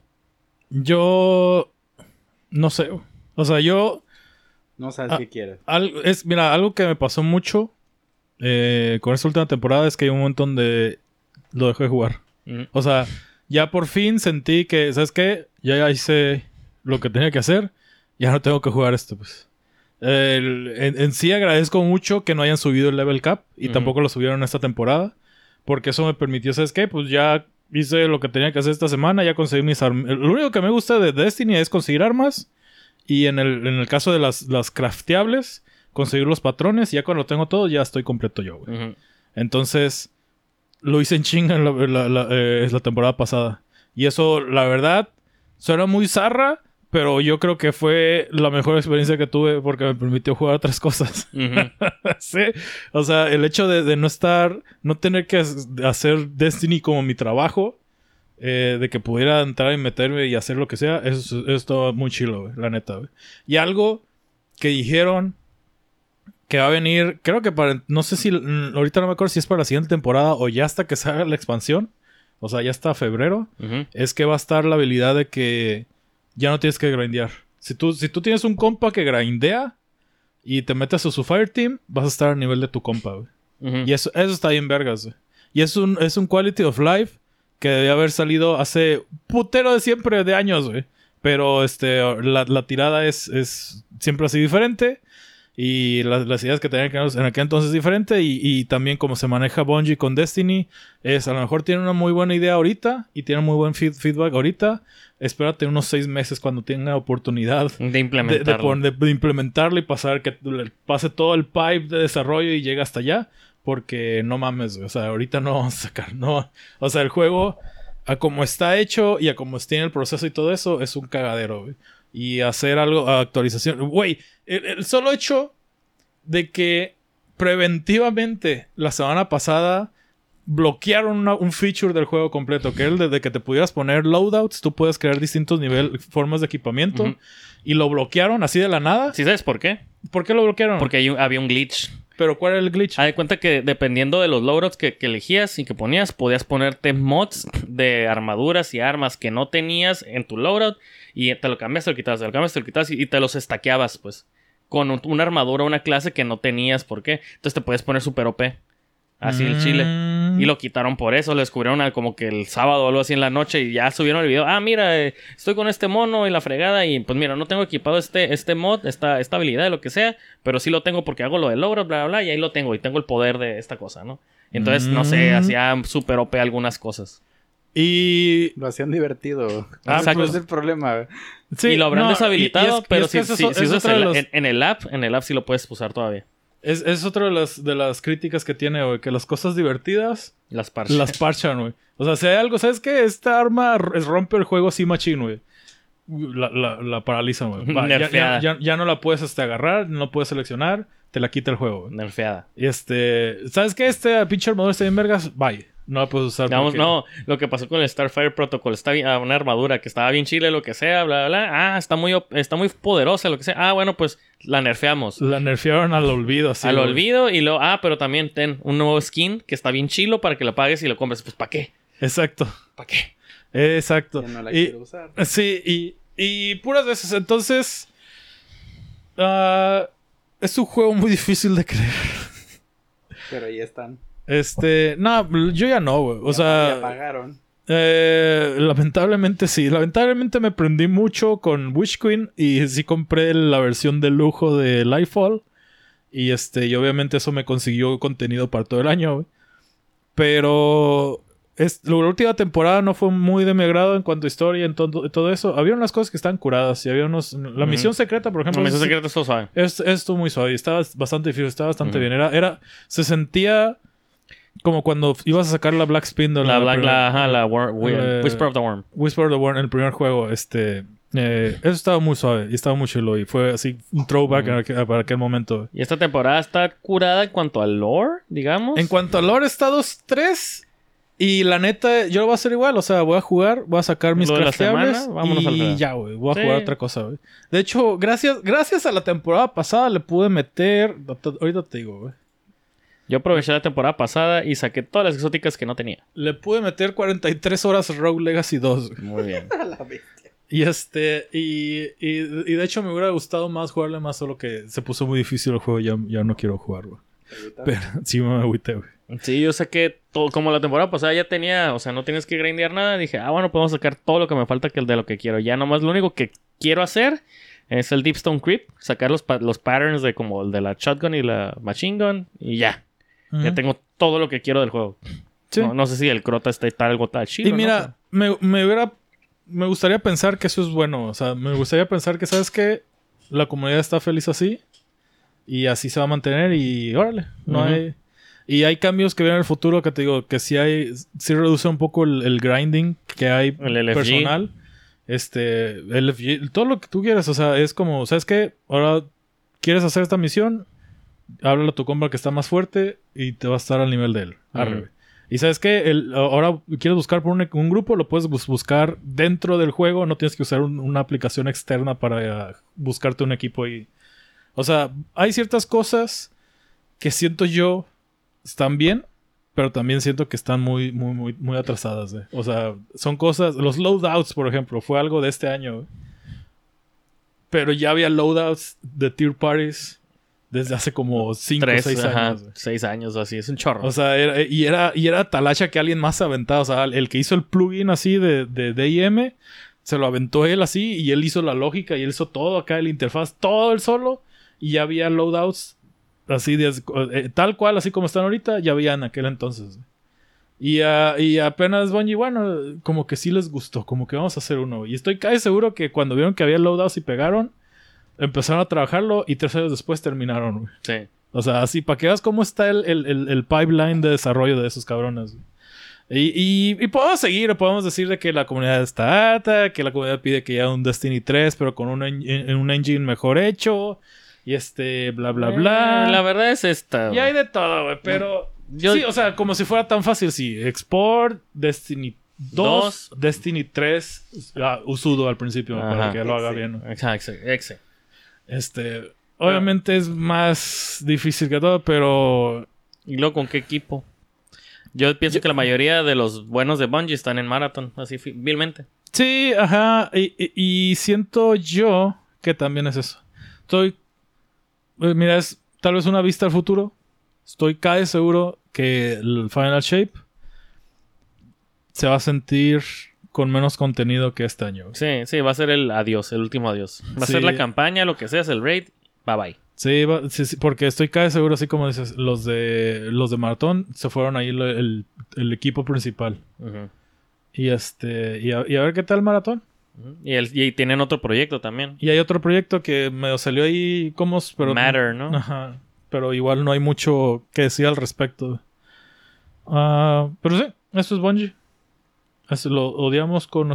Yo... no sé. O sea, yo... No sabes qué quieres. Mira, algo que me pasó mucho con esta última temporada es que hay un momento donde lo dejé de jugar. Mm. O sea... ya por fin sentí que, ¿sabes qué? Ya hice lo que tenía que hacer. Ya no tengo que jugar esto, pues. En sí agradezco mucho que no hayan subido el level cap. Y tampoco lo subieron esta temporada. Porque eso me permitió, ¿sabes qué? Pues ya hice lo que tenía que hacer esta semana. Ya conseguí mis armas. Lo único que me gusta de Destiny es conseguir armas. Y en el caso de las crafteables, conseguir los patrones. Y ya cuando lo tengo todo, ya estoy completo yo, güey. Uh-huh. Entonces... lo hice en chinga en la temporada pasada. Y eso, la verdad, suena muy zarra, pero yo creo que fue la mejor experiencia que tuve porque me permitió jugar otras cosas. Uh-huh. Sí. O sea, el hecho de no tener que hacer Destiny como mi trabajo, de que pudiera entrar y meterme y hacer lo que sea, eso estaba muy chilo, güey, la neta, güey. Y algo que dijeron... que va a venir, creo que no sé si, ahorita no me acuerdo si es para la siguiente temporada o ya hasta que salga la expansión, o sea, ya hasta febrero, es que va a estar la habilidad de que ya no tienes que grindear. Si tú tienes un compa que grindea y te metes a su Fireteam, vas a estar a nivel de tu compa, güey. Uh-huh. Y eso está bien vergas, güey. Y es un quality of life que debía haber salido hace putero de siempre, de años, güey. Pero la tirada es siempre así diferente. Y las ideas que tenían en aquel entonces diferente. Y también como se maneja Bungie con Destiny. A lo mejor tienen una muy buena idea ahorita. Y tienen muy buen feedback ahorita. Espérate unos 6 meses cuando tenga oportunidad de implementarlo. De implementarlo y pasar que pase todo el pipe de desarrollo y llegue hasta allá. Porque no mames, o sea, ahorita no vamos a sacar. No. O sea, el juego, a como está hecho y a como tiene el proceso y todo eso, es un cagadero, güey. Y hacer algo, actualización. Güey, el solo hecho de que preventivamente la semana pasada bloquearon un feature del juego completo, que era de que te pudieras poner loadouts, tú puedes crear distintos formas de equipamiento, uh-huh. Y lo bloquearon así de la nada. ¿Sí sabes por qué? ¿Por qué lo bloquearon? Porque había un glitch. ¿Pero cuál era el glitch? Haz de cuenta que dependiendo de los loadouts que elegías y que ponías, podías ponerte mods de armaduras y armas que no tenías en tu loadout y te lo cambias, te lo quitabas, y te los stackeabas, pues. Con una armadura, una clase que no tenías. ¿Por qué? Entonces te puedes poner super OP. Así el chile. Y lo quitaron por eso. Lo descubrieron como que el sábado o algo así en la noche. Y ya subieron el video. Mira, estoy con este mono y la fregada. Y pues mira, no tengo equipado este mod, esta habilidad, lo que sea. Pero sí lo tengo porque hago lo del logro, bla, bla, bla. Y ahí lo tengo. Y tengo el poder de esta cosa, ¿no? Entonces, no sé, hacía super OP algunas cosas. Y lo hacían divertido. Exacto. Pues es el problema. Sí, y lo habrán deshabilitado, pero si usas en el app sí lo puedes usar todavía. Es otra de las críticas que tiene, güey. Que las cosas divertidas las parchan, güey. O sea, si hay algo, ¿sabes qué? Esta arma rompe el juego así machín, güey. La paralizan, güey. Ya no la puedes agarrar, no puedes seleccionar, te la quita el juego, güey. Nerfeada. Y ¿sabes qué? Pinche armadura está bien vergas, bye. No la puedes usar. Digamos, no, lo que pasó con el Starfire Protocol, está bien, una armadura que estaba bien chile, lo que sea, bla, bla, bla. Está muy poderosa, lo que sea. Bueno, pues la nerfeamos. La nerfearon al olvido, así. Al olvido y luego, pero también ten un nuevo skin que está bien chilo para que lo pagues y lo compres. Pues, ¿para qué? Exacto. ¿Para qué? Exacto. Ya no la quiero usar. Sí, y puras veces, entonces... Es un juego muy difícil de creer. Pero ahí están. No, yo ya no, güey. O sea, Ya pagaron. lamentablemente sí. Lamentablemente me prendí mucho con Witch Queen y sí compré la versión de lujo de Lightfall. Y y obviamente eso me consiguió contenido para todo el año, güey. Pero la última temporada no fue muy de mi agrado en cuanto a historia, en todo eso. Había unas cosas que estaban curadas y había la misión secreta, por ejemplo. La misión secreta es todo suave. Estuvo muy suave. Estaba bastante difícil, estaba bastante bien. Se sentía como cuando ibas a sacar la Black Spindle. Whisper of the Worm. Whisper of the Worm en el primer juego. Eso estaba muy suave y estaba muy chulo. Y fue así un throwback para aquel momento. Y esta temporada está curada en cuanto al lore, digamos. En cuanto al lore está 2-3. Y la neta, yo lo voy a hacer igual. O sea, voy a jugar, voy a sacar mis crafteables. Y ya, güey. Voy a jugar otra cosa, güey. De hecho, gracias a la temporada pasada le pude meter... Ahorita te digo, güey. Yo aproveché la temporada pasada y saqué todas las exóticas que no tenía. Le pude meter 43 horas Rogue Legacy 2. Güey. Muy bien. Y de hecho me hubiera gustado más jugarle más, solo que se puso muy difícil el juego. Ya no quiero jugar, güey. Pero sí me agüité, güey. Sí, yo saqué todo. Como la temporada pasada ya tenía, o sea, no tienes que grindear nada. Dije, bueno, podemos sacar todo lo que me falta de lo que quiero. Ya nomás lo único que quiero hacer es el Deepstone Creep. Sacar los patterns de como el de la Shotgun y la Machine Gun. Y ya. Ya tengo todo lo que quiero del juego. Sí. No sé si el Crota está algo tal chido. Y mira, ¿no? me gustaría pensar que eso es bueno. O sea, me gustaría pensar que, ¿sabes qué? La comunidad está feliz así. Y así se va a mantener. Y órale, no hay... Y hay cambios que vienen en el futuro que te digo que sí reduce un poco el grinding que hay el LFG. Personal. LFG, todo lo que tú quieras. O sea, es como, ¿sabes qué? Ahora quieres hacer esta misión, háblale a tu compa que está más fuerte y te va a estar al nivel de él. Y ¿sabes qué? Ahora quieres buscar por un grupo, lo puedes buscar dentro del juego. No tienes que usar una aplicación externa para buscarte un equipo ahí. O sea, hay ciertas cosas que siento yo están bien, pero también siento que están muy, muy, muy, muy atrasadas. O sea, son cosas... Los loadouts, por ejemplo, fue algo de este año. Pero ya había loadouts de tier parties desde hace como 5 o 6 años. 6 años o así, es un chorro. O sea, era talacha que alguien más aventaba. O sea, el que hizo el plugin así de D&M, se lo aventó él así y él hizo la lógica y él hizo todo acá, el interfaz, todo él solo. Y ya había loadouts así, tal cual, así como están ahorita, ya había en aquel entonces. Y apenas Bungie, bueno, como que sí les gustó, como que vamos a hacer uno. Y estoy casi seguro que cuando vieron que había loadouts y pegaron, empezaron a trabajarlo y 3 años después terminaron, güey. Sí. O sea, así, para que veas cómo está el pipeline de desarrollo de esos cabrones, güey. Y podemos seguir, podemos decir de que la comunidad está alta, que la comunidad pide que haya un Destiny 3, pero con un engine mejor hecho. Y bla, bla, bla. La verdad es esta. Y hay de todo, güey. Pero... sí, o sea, como si fuera tan fácil, sí. Export, Destiny 2, Destiny 3. Usudo al principio, para que lo haga bien. Exacto. Obviamente es más difícil que todo, pero... ¿Y luego con qué equipo? Yo pienso que la mayoría de los buenos de Bungie están en Marathon, así vilmente. Sí, ajá. Y siento yo que también es eso. Mira, es tal vez una vista al futuro. Estoy casi seguro que el Final Shape se va a sentir con menos contenido que este año. Sí, va a ser el último adiós. Va a ser la campaña, lo que sea, es el raid, bye bye. Sí, porque estoy casi seguro, así como dices, los de Maratón se fueron ahí el equipo principal. Y a ver qué tal Maratón. Y tienen otro proyecto también. Y hay otro proyecto que me salió ahí pero Matter, ¿no? Ajá. Pero igual no hay mucho que decir al respecto. Pero sí, esto es Bungie. Lo odiamos con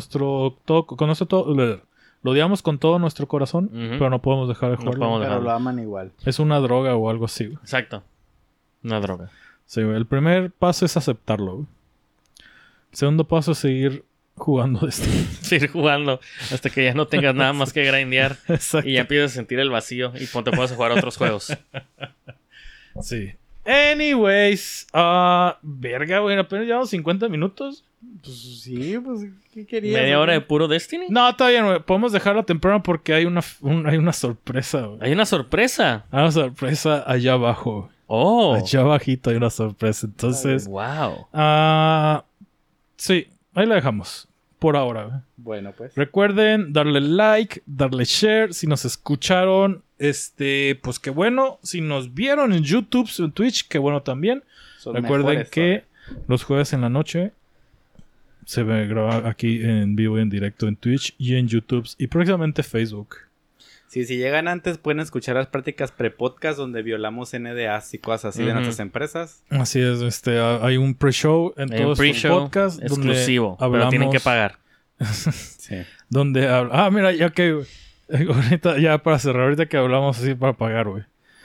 lo odiamos con todo nuestro corazón, pero no podemos dejar de jugarlo. Pero lo aman igual. Es una droga o algo así. Exacto. Una droga. Sí, el primer paso es aceptarlo. El segundo paso es seguir jugando esto. Seguir jugando hasta que ya no tengas nada más que grindear. Exacto. Y ya empiezas a sentir el vacío y te puedes jugar otros juegos. Sí. Anyways, verga, güey, apenas llevamos 50 minutos. Pues sí, pues, ¿qué querías? ¿Media hora de puro Destiny? No, todavía no, podemos dejarlo temprano porque hay una sorpresa, güey. Hay una sorpresa. Hay una sorpresa allá abajo, güey. Oh. Allá abajito hay una sorpresa, entonces... Wow. Sí, ahí la dejamos. Por ahora, güey. Bueno, pues. Recuerden darle like, darle share. Si nos escucharon, pues qué bueno. Si nos vieron en YouTube, en Twitch, qué bueno también. Son Recuerden mejores, que los jueves en la noche se me graba aquí en vivo y en directo en Twitch y en YouTube y próximamente Facebook. Sí, si llegan antes pueden escuchar las prácticas pre-podcast donde violamos NDAs y cosas así de nuestras empresas. Así es, hay un pre-show en Hay un todos los pre-show podcasts exclusivo, donde pero tienen hablamos... que pagar. Sí. Donde mira, ya que ahorita, ya para cerrar, ahorita que hablamos así para pagar, güey.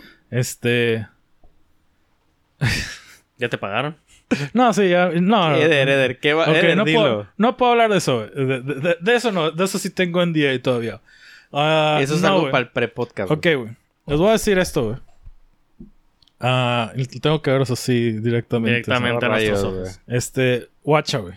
¿Ya te pagaron? No, sí, ya. No. Eder, ¿qué va? Ok, Eder, no, dilo. no puedo hablar de eso, güey. De eso no, de eso sí tengo NDA todavía. Eso es no, algo güey. para el pre-podcast. Ok, güey. Les voy a decir esto, güey. Tengo que ver eso así directamente. Directamente a Rayos, nuestros güey. ojos. Watcha, güey.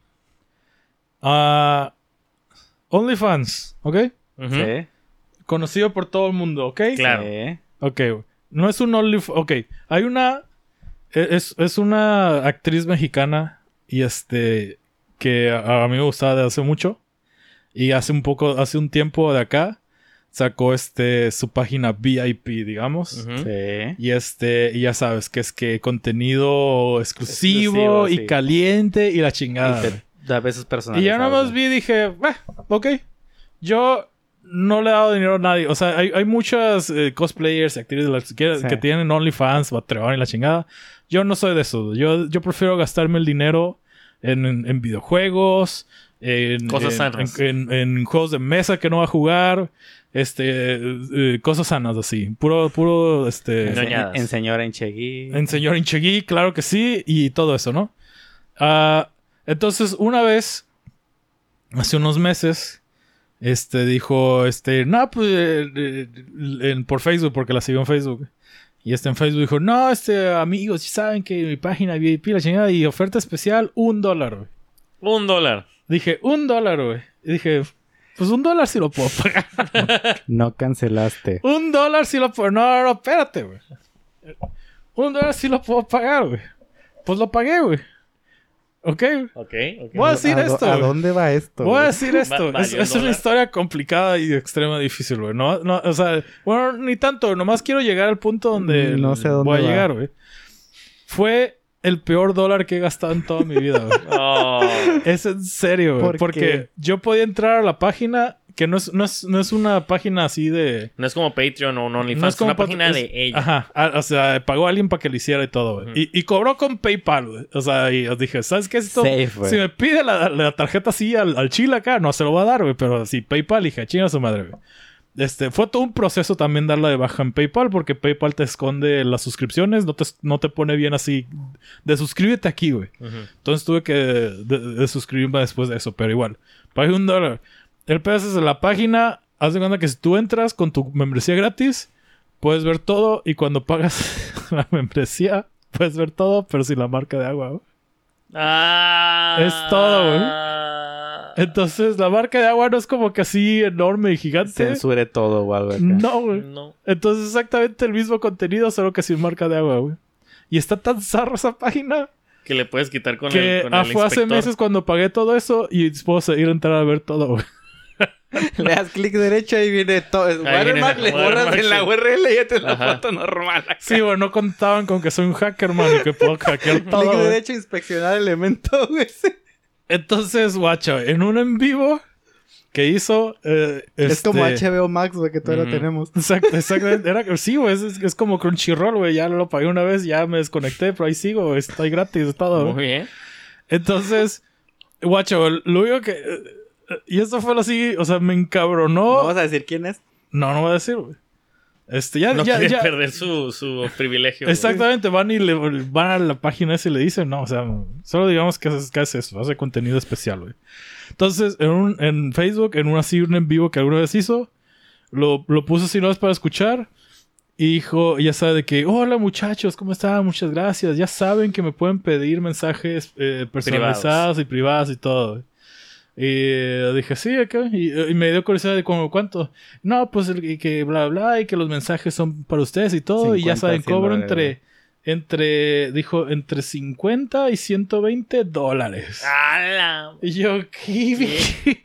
OnlyFans, ¿ok? Ujú. Sí. Conocido por todo el mundo, ¿ok? Claro. Sí. Ok, güey. No es un OnlyFans. Ok. Hay una. Es una actriz mexicana. Y que a mí me gustaba de hace mucho. Y hace un tiempo de acá. Sacó su página VIP, digamos. Ujú. Sí. Y ya sabes que es que contenido exclusivo y sí. caliente y la chingada. Y te da besos Y personales. ya nada más vi y dije, ok. Yo no le he dado dinero a nadie. O sea, hay muchas cosplayers, actrices que tienen OnlyFans, Patreon y la chingada. Yo no soy de eso. Yo prefiero gastarme el dinero en videojuegos, Cosas sanas. en juegos de mesa que no va a jugar, cosas sanas así. Puro, Ñoñadas. En señora Inchegui. en señor Inchegui, claro que sí, y todo eso, ¿no? Entonces, una vez, hace unos meses, dijo, no, pues, por Facebook, porque la siguió en Facebook. Y en Facebook dijo, no, amigos, saben que mi página VIP, la chingada, y oferta especial, $1, güey. $1. Dije, $1, güey. Y dije, pues $1 sí lo puedo pagar. No cancelaste. $1 sí lo puedo... No, espérate, güey. $1 sí lo puedo pagar, güey. Pues lo pagué, güey. ¿Ok? Ok. Voy a decir esto, ¿A güey. dónde va esto? Voy a güey? decir esto. Valió Es una $1. historia complicada y de extrema difícil, güey. No, o sea, bueno, ni tanto. Nomás quiero llegar al punto donde No sé dónde voy a va. llegar, güey. Fue el peor dólar que he gastado en toda mi vida, güey. Oh. Es en serio, güey. ¿Por Porque qué? yo podía entrar a la página, que no es una página así de... No es como Patreon o un OnlyFans, No es es como una página es- de ella. Ajá. O sea, pagó a alguien para que le hiciera y todo, güey. Ujú. Y cobró con PayPal, güey. O sea, y os dije, ¿sabes qué es esto? Safe, güey. Si me pide la tarjeta así al chile acá, no se lo va a dar, güey. Pero si PayPal, dije, chinga su madre, güey. Fue todo un proceso también darla de baja en PayPal, porque PayPal te esconde las suscripciones, no te pone bien así de suscríbete aquí, güey. Ujú. Entonces tuve que de suscribirme después de eso, pero igual. Pagué $1. El pedazo es de la página. Haz de cuenta que si tú entras con tu membresía gratis, puedes ver todo. Y cuando pagas la membresía, puedes ver todo, pero sin la marca de agua, güey. Es todo, güey. Entonces, la marca de agua no es como que así enorme y gigante. Censure todo o algo acá. No, güey. No. Entonces, exactamente el mismo contenido, solo que sin marca de agua, güey. Y está tan zarra esa página Que le puedes quitar con que el fue hace inspector. meses cuando pagué todo eso y puedo seguir a entrar a ver todo, güey. Le das clic derecho y viene todo. Watermark, le borras Watermark, en la sí. URL y ya te es la Ajá. foto normal. acá. Sí, güey, no contaban con que soy un hacker, man, y que puedo hackear todo, Clic güey. derecho, inspeccionar elemento, güey. Entonces, guacho, en un en vivo que hizo... Es como HBO Max, güey, que todavía lo tenemos. Exactamente. Sí, güey, es como Crunchyroll, güey. Ya lo pagué una vez, ya me desconecté, pero ahí sigo, güey. Estoy gratis, todo, güey. Muy bien. Entonces, guacho, lo único que... y esto fue así, o sea, me encabronó. Vamos a decir quién es. No voy a decir, güey. No quiere perder su privilegio. güey. Exactamente, van a la página esa y le dicen, no, o sea, solo digamos que hace eso, hace contenido especial, güey. Entonces, en Facebook, un en vivo que alguna vez hizo, lo puso así no es para escuchar Y dijo, ya sabe de que, hola muchachos, ¿cómo están? Muchas gracias. Ya saben que me pueden pedir mensajes personalizados y privados y todo. Y dije, sí, acá. Y me dio curiosidad de como, ¿cuánto? No, pues que bla, bla, y que los mensajes son para ustedes y todo. 50, y ya saben, cobro dijo, entre 50 y $120. ¡Hala! Y yo, ¿qué?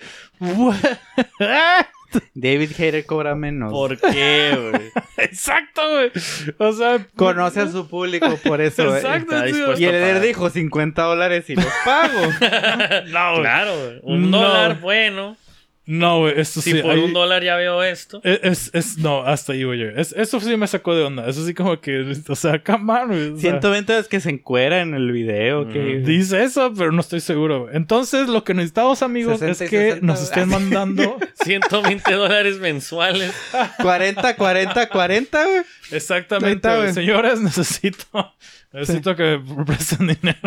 David Hayter cobra menos. ¿Por qué, güey? Exacto, güey. O sea, conoce a su público por eso. Exacto. Y el Eder dijo $50 y los pago. No, claro, güey. $1 bueno. No, güey, esto si sí. Si por $1 ya veo esto. No, hasta ahí, güey. Eso sí me sacó de onda. Eso sí como que, o sea, come on, güey. 120 es que se encuera en el video. Que... Dice eso, pero no estoy seguro, güey. Entonces, lo que necesitamos, amigos, 60, es que 60, nos estén mandando... $120 mensuales. 40, güey. Exactamente, 30, güey. Señores, necesito que me presten dinero.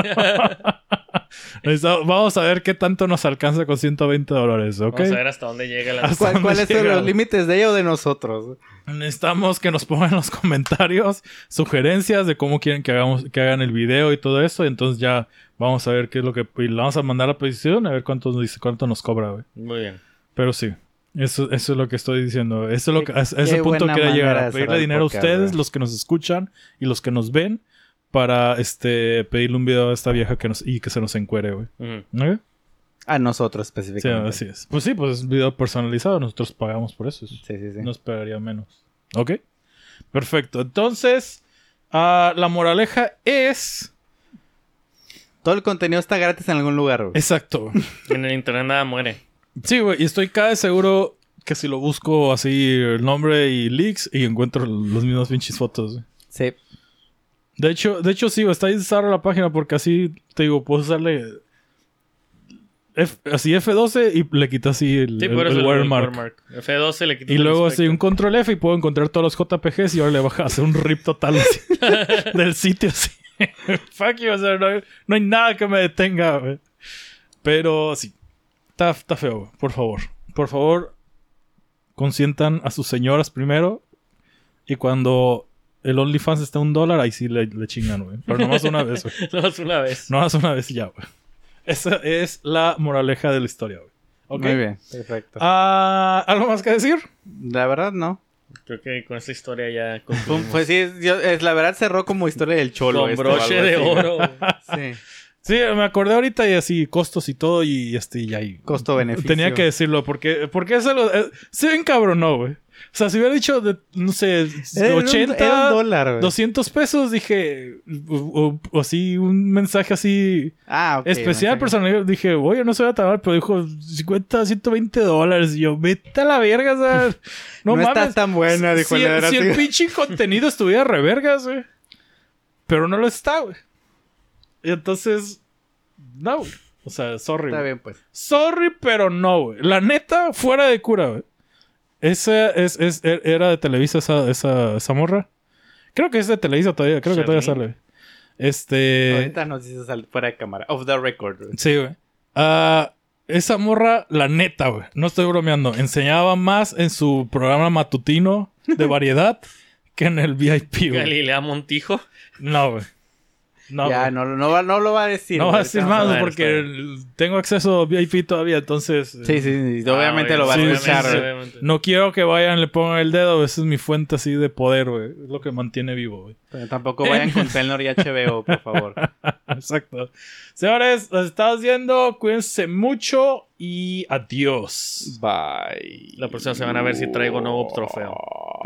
Vamos a ver qué tanto nos alcanza con $120, ¿ok? Vamos a ver hasta dónde llega la... ¿Cuáles son los límites de ella o de nosotros? Necesitamos que nos pongan en los comentarios sugerencias de cómo quieren que hagan el video y todo eso. Y entonces ya vamos a ver qué es lo que... Y le vamos a mandar la petición a ver cuánto nos cobra, güey. Muy bien. Pero sí. Eso es lo que estoy diciendo. Eso es lo que, a ese punto quería llegar. A pedirle dinero a ustedes, los que nos escuchan y los que nos ven, para pedirle un video a esta vieja que se nos encuere, güey. ¿Okay? A nosotros específicamente. Sí, así es. Pues sí, pues es un video personalizado. Nosotros pagamos por eso. Sí. No esperaría menos. ¿Ok? Perfecto. Entonces, la moraleja es... Todo el contenido está gratis en algún lugar, güey. Exacto. En el internet nada muere. Sí, güey. Y estoy cada vez seguro que si lo busco así, el nombre y leaks, y encuentro los mismos pinches fotos, güey. Sí. De hecho sí, está ahí cerrada la página porque así, te digo, puedo usarle así F12 y le quito así el watermark. F12 le quito y luego así un control F y puedo encontrar todos los JPGs y ahora le baja a hacer un rip total así, del sitio así. Fuck you, o sea, no hay nada que me detenga, güey. Pero sí, está feo, güey. Por favor, consientan a sus señoras primero y cuando... el OnlyFans está $1, ahí sí le chingan, güey. Pero nomás una vez, güey. Nomás una vez y ya, güey. Esa es la moraleja de la historia, güey. ¿Okay? Muy bien, perfecto. ¿Algo más que decir? La verdad, no. Creo que con esta historia ya... Pues sí, la verdad cerró como historia del cholo. Con broche de oro. Sí. Sí, me acordé ahorita y así, costos y todo y ahí. Costo-beneficio. Tenía que decirlo porque eso se encabronó, güey. O sea, si hubiera dicho, no sé, 80, era $1, 200 pesos, dije, o así, un mensaje así especial, personal. Dije, oye, no se va a tardar, pero dijo 50, $120. Y yo, vete a la verga, o sea, no mames. Está tan buena, dijo si el pinche contenido estuviera revergas, güey. Pero no lo está, güey. Y entonces, no, güey. O sea, sorry. Está bien, pues. Sorry, pero no, güey. La neta, fuera de cura, güey. Era de Televisa esa morra. Creo que es de Televisa todavía. Creo que todavía sale. Ahorita nos dices fuera de cámara. Off the record, güey. Sí, güey. Esa morra, la neta, güey. No estoy bromeando. Enseñaba más en su programa matutino de variedad que en el VIP, güey. Galilea Montijo. No, güey. No, ya, no lo va a decir. No va a decir más porque tengo acceso a VIP todavía, entonces... Sí. Obviamente lo va a escuchar. Sí. No quiero que vayan, le pongan el dedo. Esa es mi fuente así de poder, güey. Es lo que mantiene vivo, güey. Pero tampoco vayan con Telnor y HBO, por favor. Exacto. Señores, los estamos viendo. Cuídense mucho y adiós. Bye. La próxima semana a ver si traigo nuevo trofeo.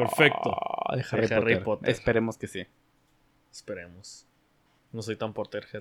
Perfecto. De Harry Potter. Esperemos que sí. Esperemos. No soy tan Potterhead.